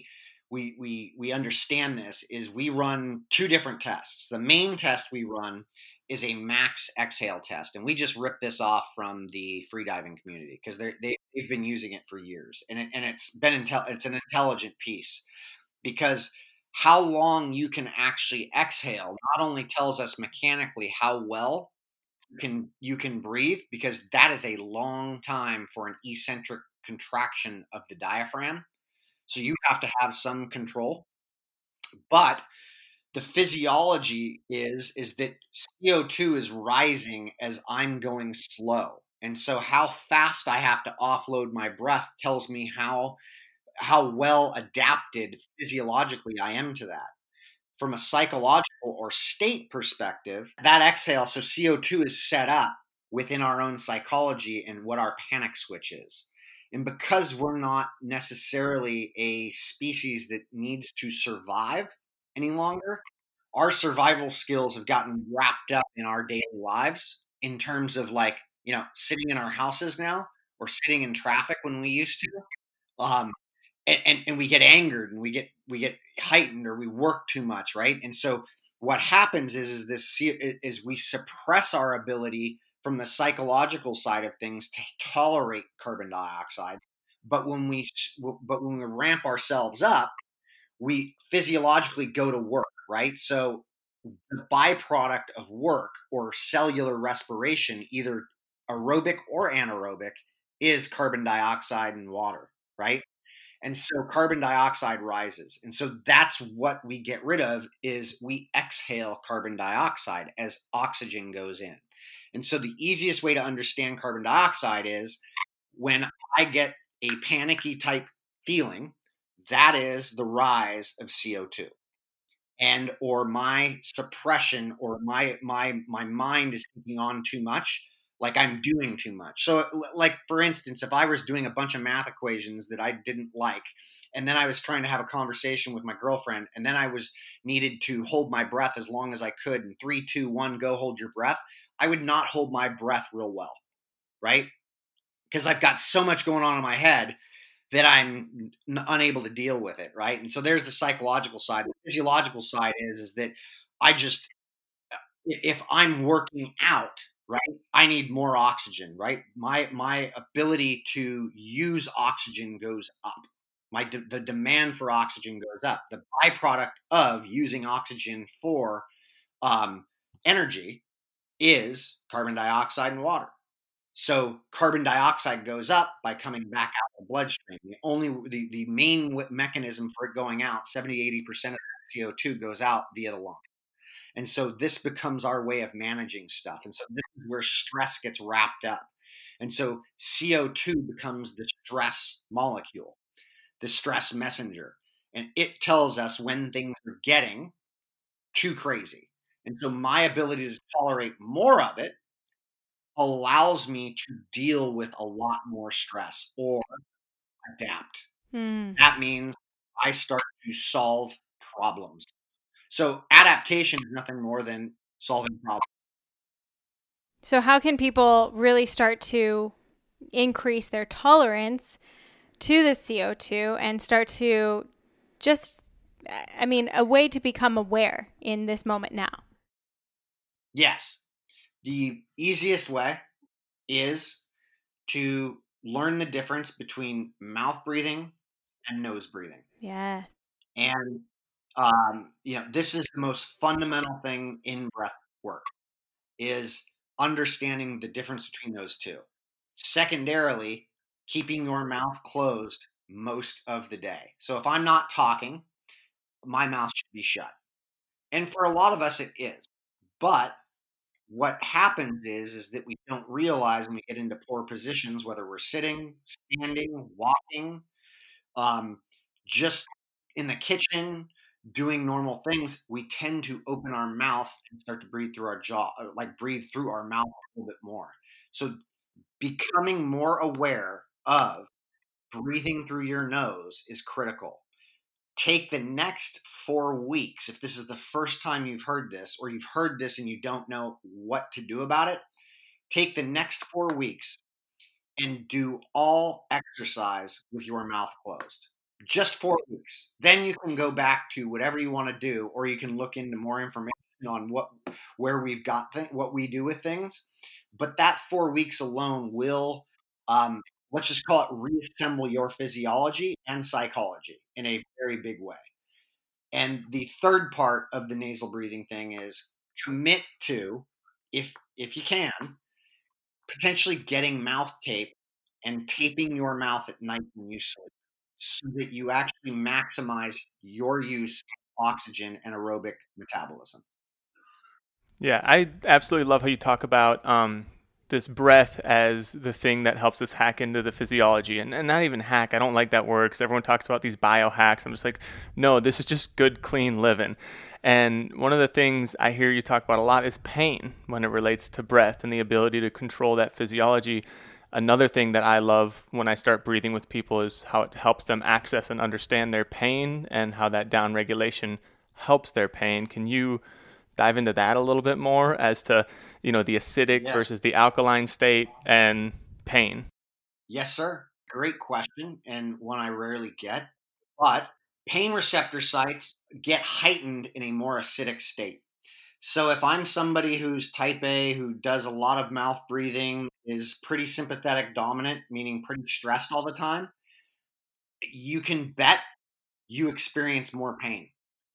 we understand this is we run two different tests. The main test we run is a max exhale test, and we just ripped this off from the freediving community because they've been using it for years, and it's an intelligent piece, because how long you can actually exhale not only tells us mechanically how well you can breathe, because that is a long time for an eccentric contraction of the diaphragm. So you have to have some control. But the physiology is that CO2 is rising as I'm going slow. And so how fast I have to offload my breath tells me how well adapted physiologically I am to that. From a psychological or state perspective, that exhale, so CO2 is set up within our own psychology and what our panic switch is. And because we're not necessarily a species that needs to survive any longer, our survival skills have gotten wrapped up in our daily lives in terms of, like, sitting in our houses now, or sitting in traffic when we used to. And we get angered, and we get heightened, or we work too much, right? And so what happens is we suppress our ability from the psychological side of things to tolerate carbon dioxide. But when we ramp ourselves up, we physiologically go to work, right? So the byproduct of work or cellular respiration, either aerobic or anaerobic, is carbon dioxide and water, right? And so carbon dioxide rises. And so that's what we get rid of, is we exhale carbon dioxide as oxygen goes in. And so the easiest way to understand carbon dioxide is when I get a panicky type feeling, that is the rise of CO2. And or my suppression, or my mind is taking on too much, like I'm doing too much. So, like, for instance, if I was doing a bunch of math equations that I didn't like, and then I was trying to have a conversation with my girlfriend, and then I was needed to hold my breath as long as I could, and 3, 2, 1, go, hold your breath, I would not hold my breath real well, right? Because I've got so much going on in my head that I'm unable to deal with it, right? And so there's the psychological side. The physiological side is that if I'm working out, right, I need more oxygen, right? My ability to use oxygen goes up. The demand for oxygen goes up. The byproduct of using oxygen for energy is carbon dioxide and water. So carbon dioxide goes up by coming back out of the bloodstream. The main mechanism for it going out, 70-80% of CO2 goes out via the lung. And so this becomes our way of managing stuff. And so this is where stress gets wrapped up. And so CO2 becomes the stress molecule, the stress messenger. And it tells us when things are getting too crazy. And so my ability to tolerate more of it allows me to deal with a lot more stress or adapt. That means I start to solve problems. So adaptation is nothing more than solving problems. So how can people really start to increase their tolerance to the CO2 and start to just a way to become aware in this moment now. Yes. The easiest way is to learn the difference between mouth breathing and nose breathing. Yeah. And, this is the most fundamental thing in breath work, is understanding the difference between those two. Secondarily, keeping your mouth closed most of the day. So if I'm not talking, my mouth should be shut. And for a lot of us, it is. But what happens is that we don't realize when we get into poor positions, whether we're sitting, standing, walking, just in the kitchen, doing normal things, we tend to open our mouth and start to breathe through our jaw, like breathe through our mouth a little bit more. So becoming more aware of breathing through your nose is critical. Take the next 4 weeks, if this is the first time you've heard this, or you've heard this and you don't know what to do about it, take the next 4 weeks and do all exercise with your mouth closed. Just 4 weeks. Then you can go back to whatever you want to do, or you can look into more information on where we've got what we do with things. But that 4 weeks alone will, let's just call it, reassemble your physiology and psychology in a very big way. And the third part of the nasal breathing thing is commit to, if you can, potentially getting mouth tape and taping your mouth at night when you sleep, so that you actually maximize your use of oxygen and aerobic metabolism. Yeah, I absolutely love how you talk about this breath as the thing that helps us hack into the physiology. And not even hack, I don't like that word because everyone talks about these biohacks. I'm just like, no, this is just good, clean living. And one of the things I hear you talk about a lot is pain when it relates to breath and the ability to control that physiology. Another thing that I love when I start breathing with people is how it helps them access and understand their pain and how that down regulation helps their pain. Can you dive into that a little bit more as to, the acidic versus the alkaline state and pain? Yes, sir. Great question, and one I rarely get. But pain receptor sites get heightened in a more acidic state. So if I'm somebody who's type A, who does a lot of mouth breathing, is pretty sympathetic dominant, meaning pretty stressed all the time, you can bet you experience more pain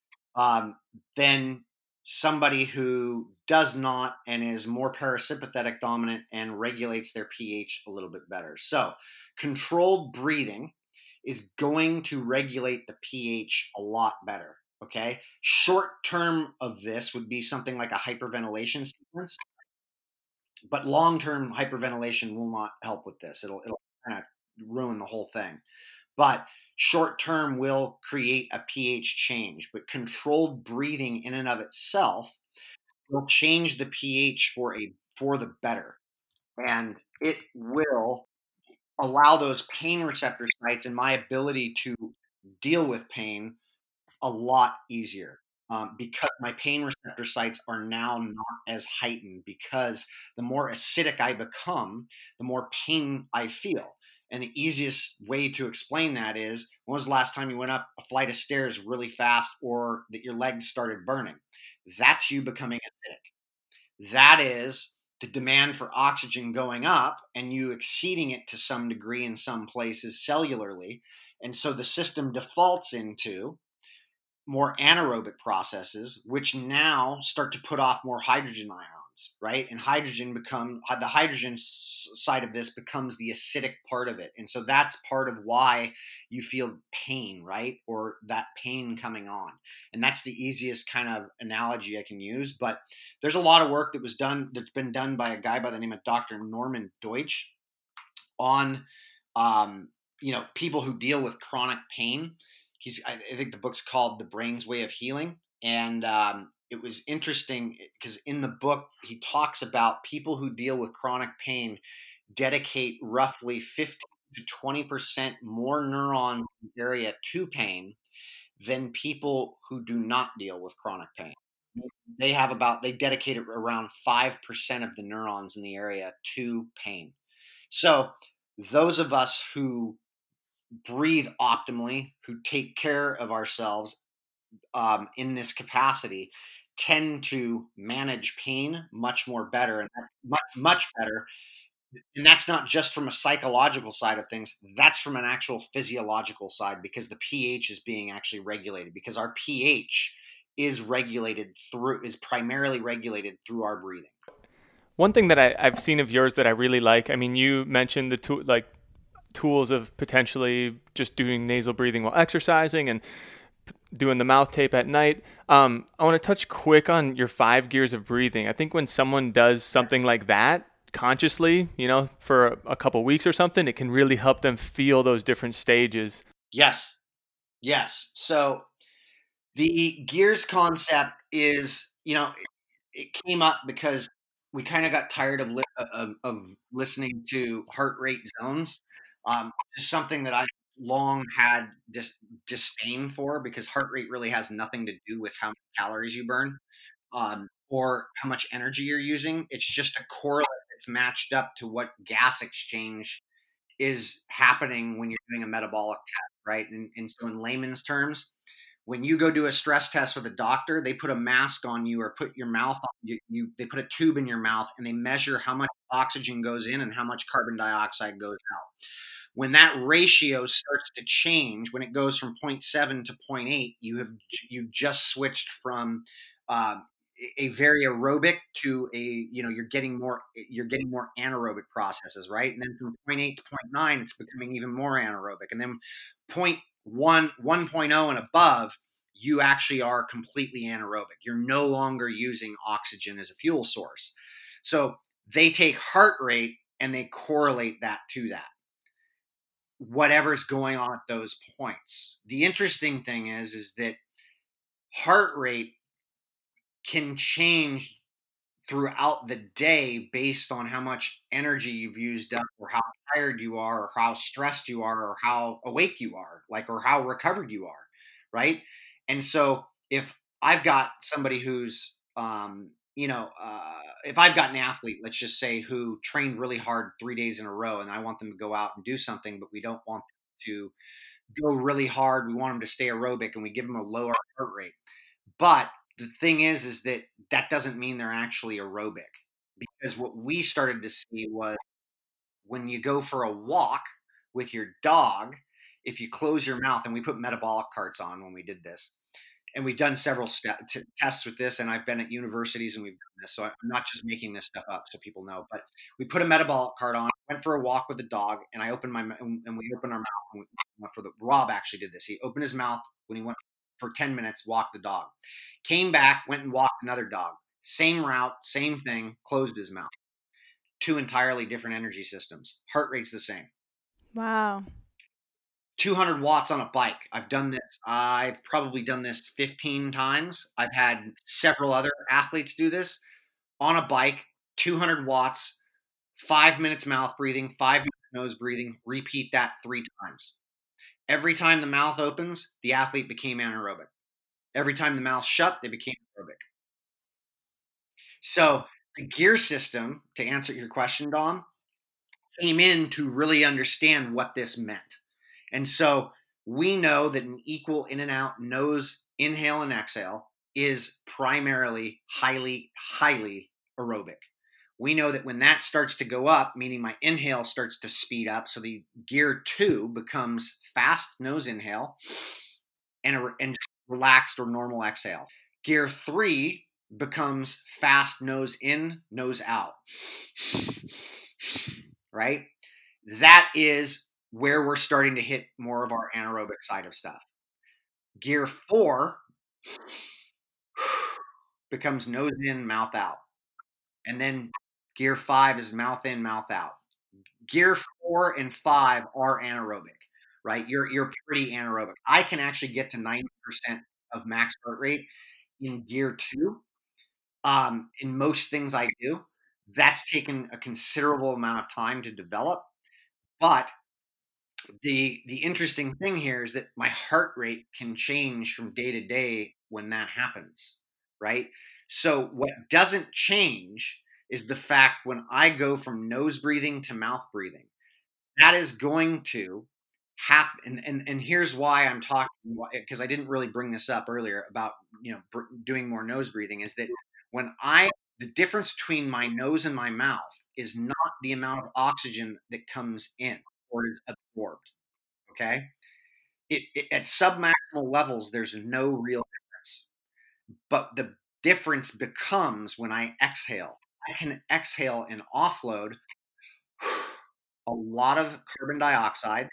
than somebody who does not and is more parasympathetic dominant and regulates their pH a little bit better. So controlled breathing is going to regulate the pH a lot better. Okay. Short term of this would be something like a hyperventilation sequence, but long term hyperventilation will not help with this. It'll kind of ruin the whole thing. But short term will create a pH change, but controlled breathing in and of itself will change the pH for the better. And it will allow those pain receptor sites and my ability to deal with pain a lot easier, because my pain receptor sites are now not as heightened, because the more acidic I become, the more pain I feel. And the easiest way to explain that is, when was the last time you went up a flight of stairs really fast, or that your legs started burning? That's you becoming acidic. That is the demand for oxygen going up and you exceeding it to some degree in some places cellularly. And so the system defaults into more anaerobic processes, which now start to put off more hydrogen ions, right? And the hydrogen side of this becomes the acidic part of it. And so that's part of why you feel pain, right? Or that pain coming on. And that's the easiest kind of analogy I can use. But there's a lot of work that's been done by a guy by the name of Dr. Norman Deutsch on, people who deal with chronic pain. I think the book's called The Brain's Way of Healing. And it was interesting because in the book, he talks about people who deal with chronic pain dedicate roughly 15 to 20% more neurons in the area to pain than people who do not deal with chronic pain. They dedicate around 5% of the neurons in the area to pain. So those of us who breathe optimally, who take care of ourselves, in this capacity tend to manage pain much more better and much better. And that's not just from a psychological side of things, that's from an actual physiological side, because the pH is being actually regulated, because our pH is primarily regulated through our breathing. One thing that I've seen of yours that I really like, I mean, you mentioned the tools of potentially just doing nasal breathing while exercising and doing the mouth tape at night. I want to touch quick on your 5 gears of breathing. I think when someone does something like that consciously, for a couple weeks or something, it can really help them feel those different stages. Yes. So the gears concept is, it came up because we kind of got tired of listening to heart rate zones. It's something that I long had disdain for, because heart rate really has nothing to do with how many calories you burn, or how much energy you're using. It's just a correlate that's matched up to what gas exchange is happening when you're doing a metabolic test, right? And so in layman's terms, when you go do a stress test with a doctor, they put a mask on you or put your mouth on you. They put a tube in your mouth and they measure how much oxygen goes in and how much carbon dioxide goes out. When that ratio starts to change, when it goes from 0.7 to 0.8, you've just switched from uh, a very aerobic to you're getting more anaerobic processes, right? And then from 0.8 to 0.9, it's becoming even more anaerobic, and then 1.0 and above, you actually are completely anaerobic. You're no longer using oxygen as a fuel source. So they take heart rate and they correlate that to that, whatever's going on at those points. The interesting thing is that heart rate can change throughout the day based on how much energy you've used up, or how tired you are, or how stressed you are, or how awake you are, or how recovered you are, right? And so if I've got somebody who's if I've got an athlete, let's just say, who trained really hard 3 days in a row, and I want them to go out and do something, but we don't want them to go really hard, we want them to stay aerobic, and we give them a lower heart rate. But the thing is that doesn't mean they're actually aerobic, because what we started to see was, when you go for a walk with your dog, if you close your mouth, and we put metabolic carts on when we did this, and we've done several tests with this, and I've been at universities and we've done this, so I'm not just making this stuff up so people know, but we put a metabolic cart on, went for a walk with the dog, and I opened and we opened our mouth, and Rob actually did this. He opened his mouth when he went for 10 minutes, walked the dog, came back, went and walked another dog, same route, same thing, closed his mouth. 2 entirely different energy systems. Heart rate's the same. Wow. 200 watts on a bike. I've probably done this 15 times. I've had several other athletes do this on a bike. 200 watts, 5 minutes mouth breathing, 5 minutes nose breathing. Repeat that 3 times. Every time the mouth opens, the athlete became anaerobic. Every time the mouth shut, they became aerobic. So the gear system, to answer your question, Dom, came in to really understand what this meant. And so we know that an equal in and out nose inhale and exhale is primarily highly, highly aerobic. We know that when that starts to go up, meaning my inhale starts to speed up, so the gear 2 becomes fast nose inhale and relaxed or normal exhale. Gear 3 becomes fast nose in, nose out. Right? That is where we're starting to hit more of our anaerobic side of stuff. Gear 4 becomes nose in, mouth out. And then gear 5 is mouth in, mouth out. Gear 4 and 5 are anaerobic, right? You're pretty anaerobic. I can actually get to 90% of max heart rate in gear 2. In most things I do. That's taken a considerable amount of time to develop. But the interesting thing here is that my heart rate can change from day to day when that happens, right? So what doesn't change is the fact when I go from nose breathing to mouth breathing, that is going to happen, and here's why I'm talking, because I didn't really bring this up earlier about doing more nose breathing, is that the difference between my nose and my mouth is not the amount of oxygen that comes in or is absorbed. Okay, at submaximal levels, there's no real difference, but the difference becomes when I exhale. I can exhale and offload a lot of carbon dioxide.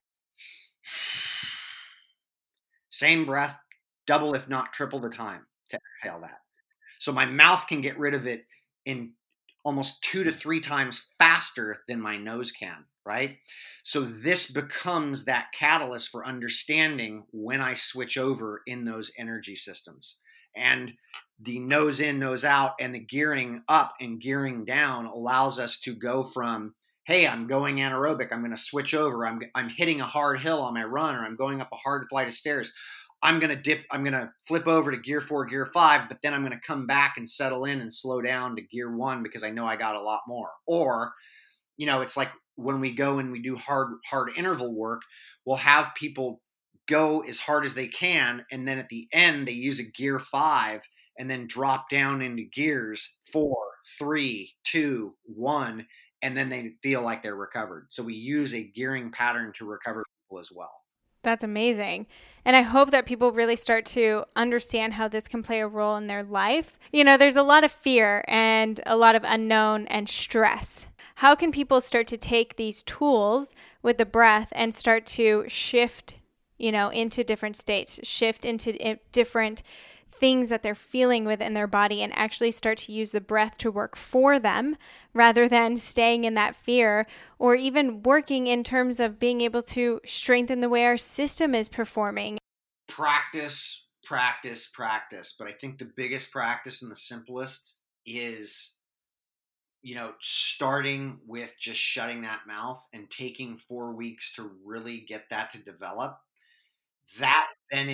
Same breath, double if not triple the time to exhale that. So my mouth can get rid of it in almost 2 to 3 times faster than my nose can, right? So this becomes that catalyst for understanding when I switch over in those energy systems. And the nose in, nose out, and the gearing up and gearing down allows us to go from, hey, I'm going anaerobic, I'm going to switch over, I'm hitting a hard hill on my run, or I'm going up a hard flight of stairs. I'm going to flip over to gear 4, gear 5, but then I'm going to come back and settle in and slow down to gear 1 because I know I got a lot more. Or, it's like when we go and we do hard interval work, we'll have people go as hard as they can, and then at the end they use a gear 5 and then drop down into gears 4, 3, 2, 1, and then they feel like they're recovered. So we use a gearing pattern to recover people as well. That's amazing. And I hope that people really start to understand how this can play a role in their life. There's a lot of fear and a lot of unknown and stress. How can people start to take these tools with the breath and start to shift, into different states, shift into different things that they're feeling within their body, and actually start to use the breath to work for them rather than staying in that fear, or even working in terms of being able to strengthen the way our system is performing? Practice, practice, practice. But I think the biggest practice and the simplest is, starting with just shutting that mouth and taking 4 weeks to really get that to develop. That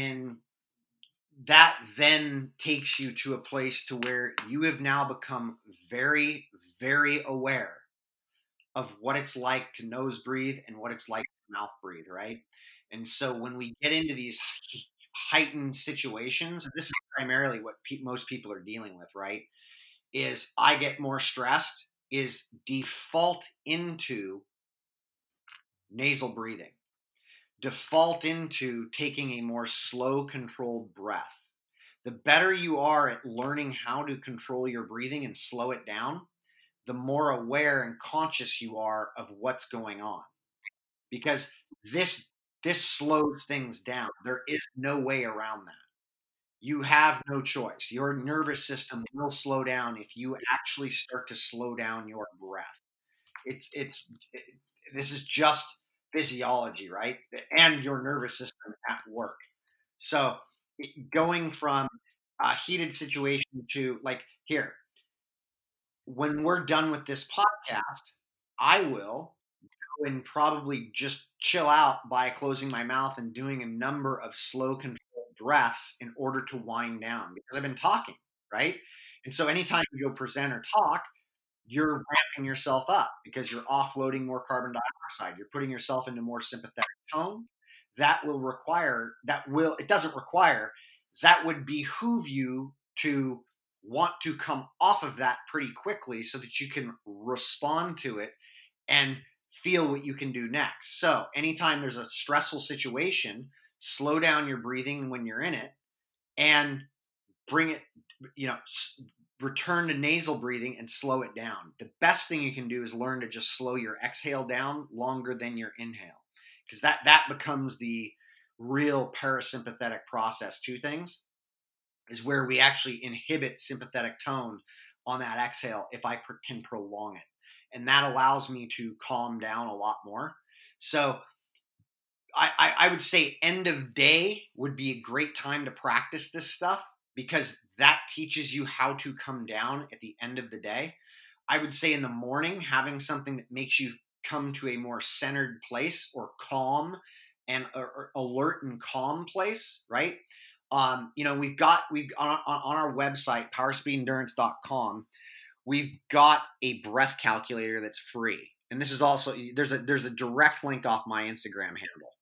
then takes you to a place to where you have now become very, very aware of what it's like to nose breathe and what it's like to mouth breathe, right? And so when we get into these heightened situations, this is primarily what most people are dealing with, right? Is I get more stressed, is default into nasal breathing, default into taking a more slow, controlled breath. The better you are at learning how to control your breathing and slow it down, the more aware and conscious you are of what's going on. Because this slows things down. There is no way around that. You have no choice. Your nervous system will slow down if you actually start to slow down your breath. This is just physiology, right? And your nervous system at work. So going from a heated situation to here, when we're done with this podcast, I will go and probably just chill out by closing my mouth and doing a number of slow controlled breaths in order to wind down, because I've been talking, right? And so anytime you go present or talk, you're ramping yourself up because you're offloading more carbon dioxide. You're putting yourself into more sympathetic tone. That would behoove you to want to come off of that pretty quickly so that you can respond to it and feel what you can do next. So anytime there's a stressful situation, slow down your breathing when you're in it and bring it, return to nasal breathing and slow it down. The best thing you can do is learn to just slow your exhale down longer than your inhale, because that becomes the real parasympathetic process to things, is where we actually inhibit sympathetic tone on that exhale if I can prolong it. And that allows me to calm down a lot more. So I would say end of day would be a great time to practice this stuff, because that teaches you how to come down at the end of the day. I would say in the morning, having something that makes you come to a more centered place, or calm and or alert and calm place, right? We've on our website, powerspeedendurance.com, we've got a breath calculator that's free. And this is also, there's a direct link off my Instagram handle.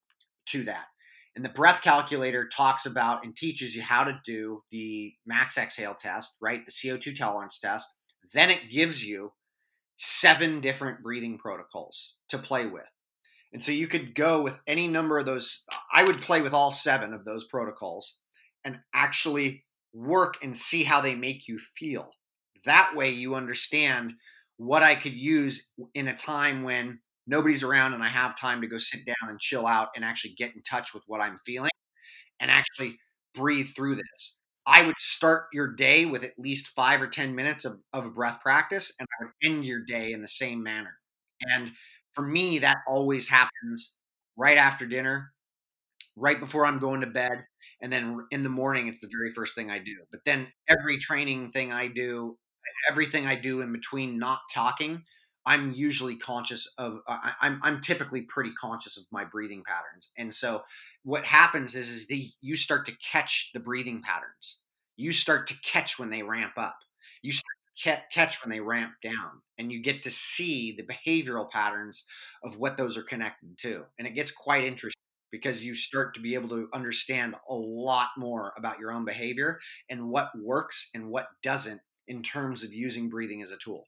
to that. And the breath calculator talks about and teaches you how to do the max exhale test, right? The CO2 tolerance test. Then it gives you 7 different breathing protocols to play with. And so you could go with any number of those. I would play with all 7 of those protocols and actually work and see how they make you feel. That way you understand what I could use in a time when nobody's around and I have time to go sit down and chill out and actually get in touch with what I'm feeling and actually breathe through this. I would start your day with at least 5 or 10 minutes of breath practice, and I would end your day in the same manner. And for me, that always happens right after dinner, right before I'm going to bed. And then in the morning, it's the very first thing I do. But then every training thing I do, everything I do in between not talking, I'm usually conscious of. I'm typically pretty conscious of my breathing patterns, and so what happens is you start to catch the breathing patterns. You start to catch when they ramp up. You start to catch when they ramp down, and you get to see the behavioral patterns of what those are connected to, and it gets quite interesting because you start to be able to understand a lot more about your own behavior and what works and what doesn't in terms of using breathing as a tool.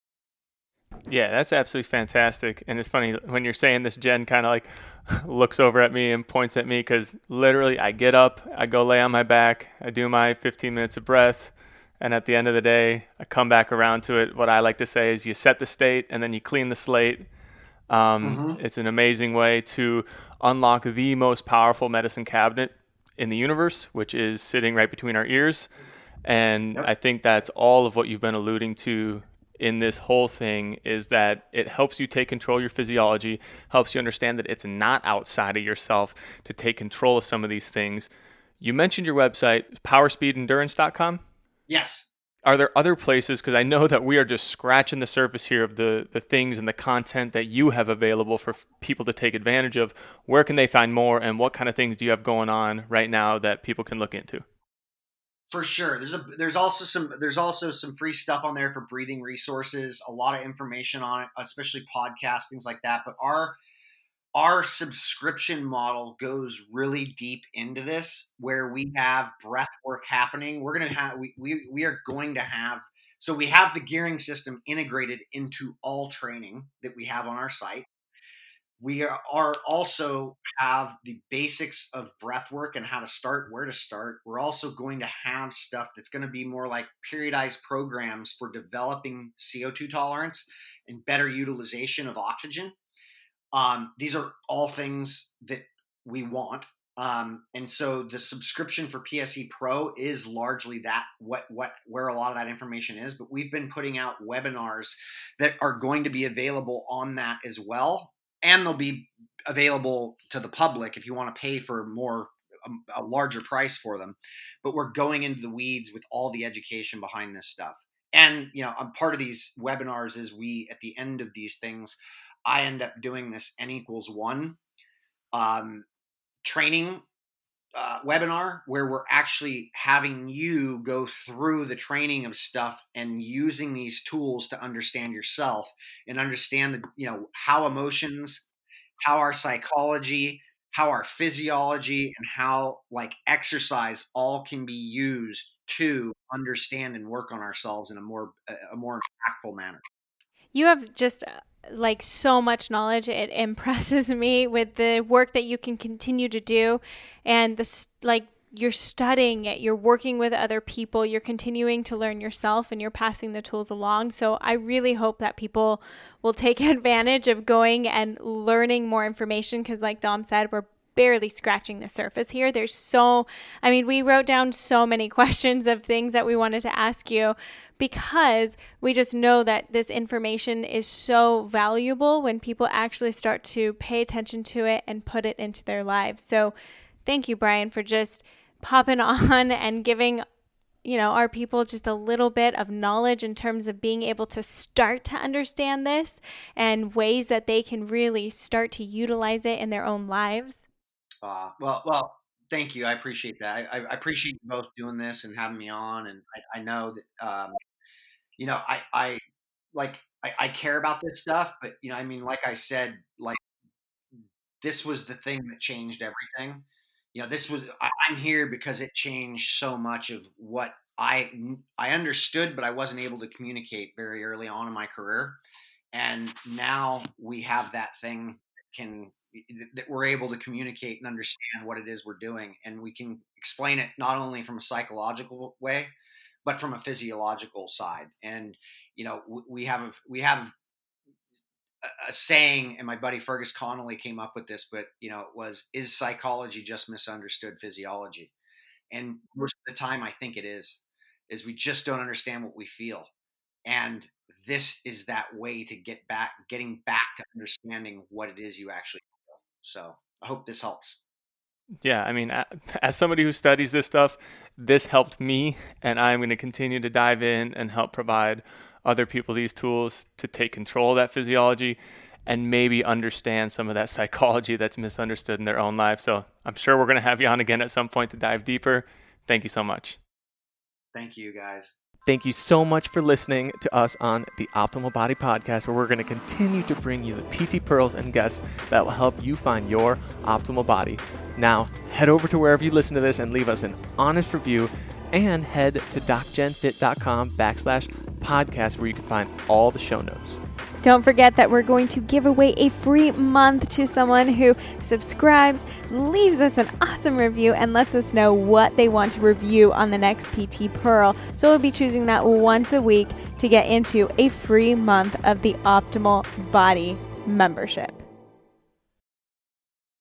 Yeah, that's absolutely fantastic. And it's funny when you're saying this, Jen kind of like looks over at me and points at me because literally I get up, I go lay on my back, I do my 15 minutes of breath. And at the end of the day, I come back around to it. What I like to say is you set the state and then you clean the slate. It's an amazing way to unlock the most powerful medicine cabinet in the universe, which is sitting right between our ears. And I think that's all of what you've been alluding to in this whole thing is that it helps you take control of your physiology, helps you understand that it's not outside of yourself to take control of some of these things. You mentioned your website, powerspeedendurance.com. Yes. Are there other places, because I know that we are just scratching the surface here of the things and the content that you have available for people to take advantage of. Where can they find more, and what kind of things do you have going on right now that people can look into? For sure. There's also some free stuff on there for breathing resources, a lot of information on it, especially podcasts, things like that. But our subscription model goes really deep into this where we have breath work happening. We are going to have, so we have the gearing system integrated into all training that we have on our site. We are also have the basics of breath work and how to start, where to start. We're also going to have stuff that's going to be more like periodized programs for developing CO2 tolerance and better utilization of oxygen. These are all things that we want. And so the subscription for PSE Pro is largely that where a lot of that information is, but we've been putting out webinars that are going to be available on that as well. And they'll be available to the public if you want to pay for a larger price for them. But we're going into the weeds with all the education behind this stuff. And, a part of these webinars is at the end of these things, I end up doing this N=1 training webinar where we're actually having you go through the training of stuff and using these tools to understand yourself and understand how emotions, how our psychology, how our physiology, and how exercise all can be used to understand and work on ourselves in a more impactful manner. You have just so much knowledge. It impresses me with the work that you can continue to do, and you're studying it, you're working with other people, you're continuing to learn yourself, and you're passing the tools along. So I really hope that people will take advantage of going and learning more information because, like Dom said, we're barely scratching the surface here. We wrote down so many questions of things that we wanted to ask you because we just know that this information is so valuable when people actually start to pay attention to it and put it into their lives. So thank you, Brian, for just popping on and giving our people just a little bit of knowledge in terms of being able to start to understand this and ways that they can really start to utilize it in their own lives. Well, thank you. I appreciate that. I appreciate you both doing this and having me on. And I know that, I care about this stuff, but like I said, this was the thing that changed everything. I'm here because it changed so much of what I understood, but I wasn't able to communicate very early on in my career. And now we have that thing that we're able to communicate and understand what it is we're doing. And we can explain it not only from a psychological way, but from a physiological side. And, we have a saying, and my buddy Fergus Connolly came up with this, but it was, is psychology just misunderstood physiology? And most of the time I think it is we just don't understand what we feel. And this is that way to getting back to understanding what it is you actually feel. So I hope this helps. Yeah, I mean, as somebody who studies this stuff, this helped me, and I'm going to continue to dive in and help provide other people these tools to take control of that physiology and maybe understand some of that psychology that's misunderstood in their own life. So I'm sure we're going to have you on again at some point to dive deeper. Thank you so much. Thank you, guys. Thank you so much for listening to us on the Optimal Body Podcast, where we're going to continue to bring you the PT pearls and guests that will help you find your optimal body. Now, head over to wherever you listen to this and leave us an honest review, and head to docgenfit.com/podcast, where you can find all the show notes. Don't forget that we're going to give away a free month to someone who subscribes, leaves us an awesome review, and lets us know what they want to review on the next PT Pearl. So we'll be choosing that once a week to get into a free month of the Optimal Body membership.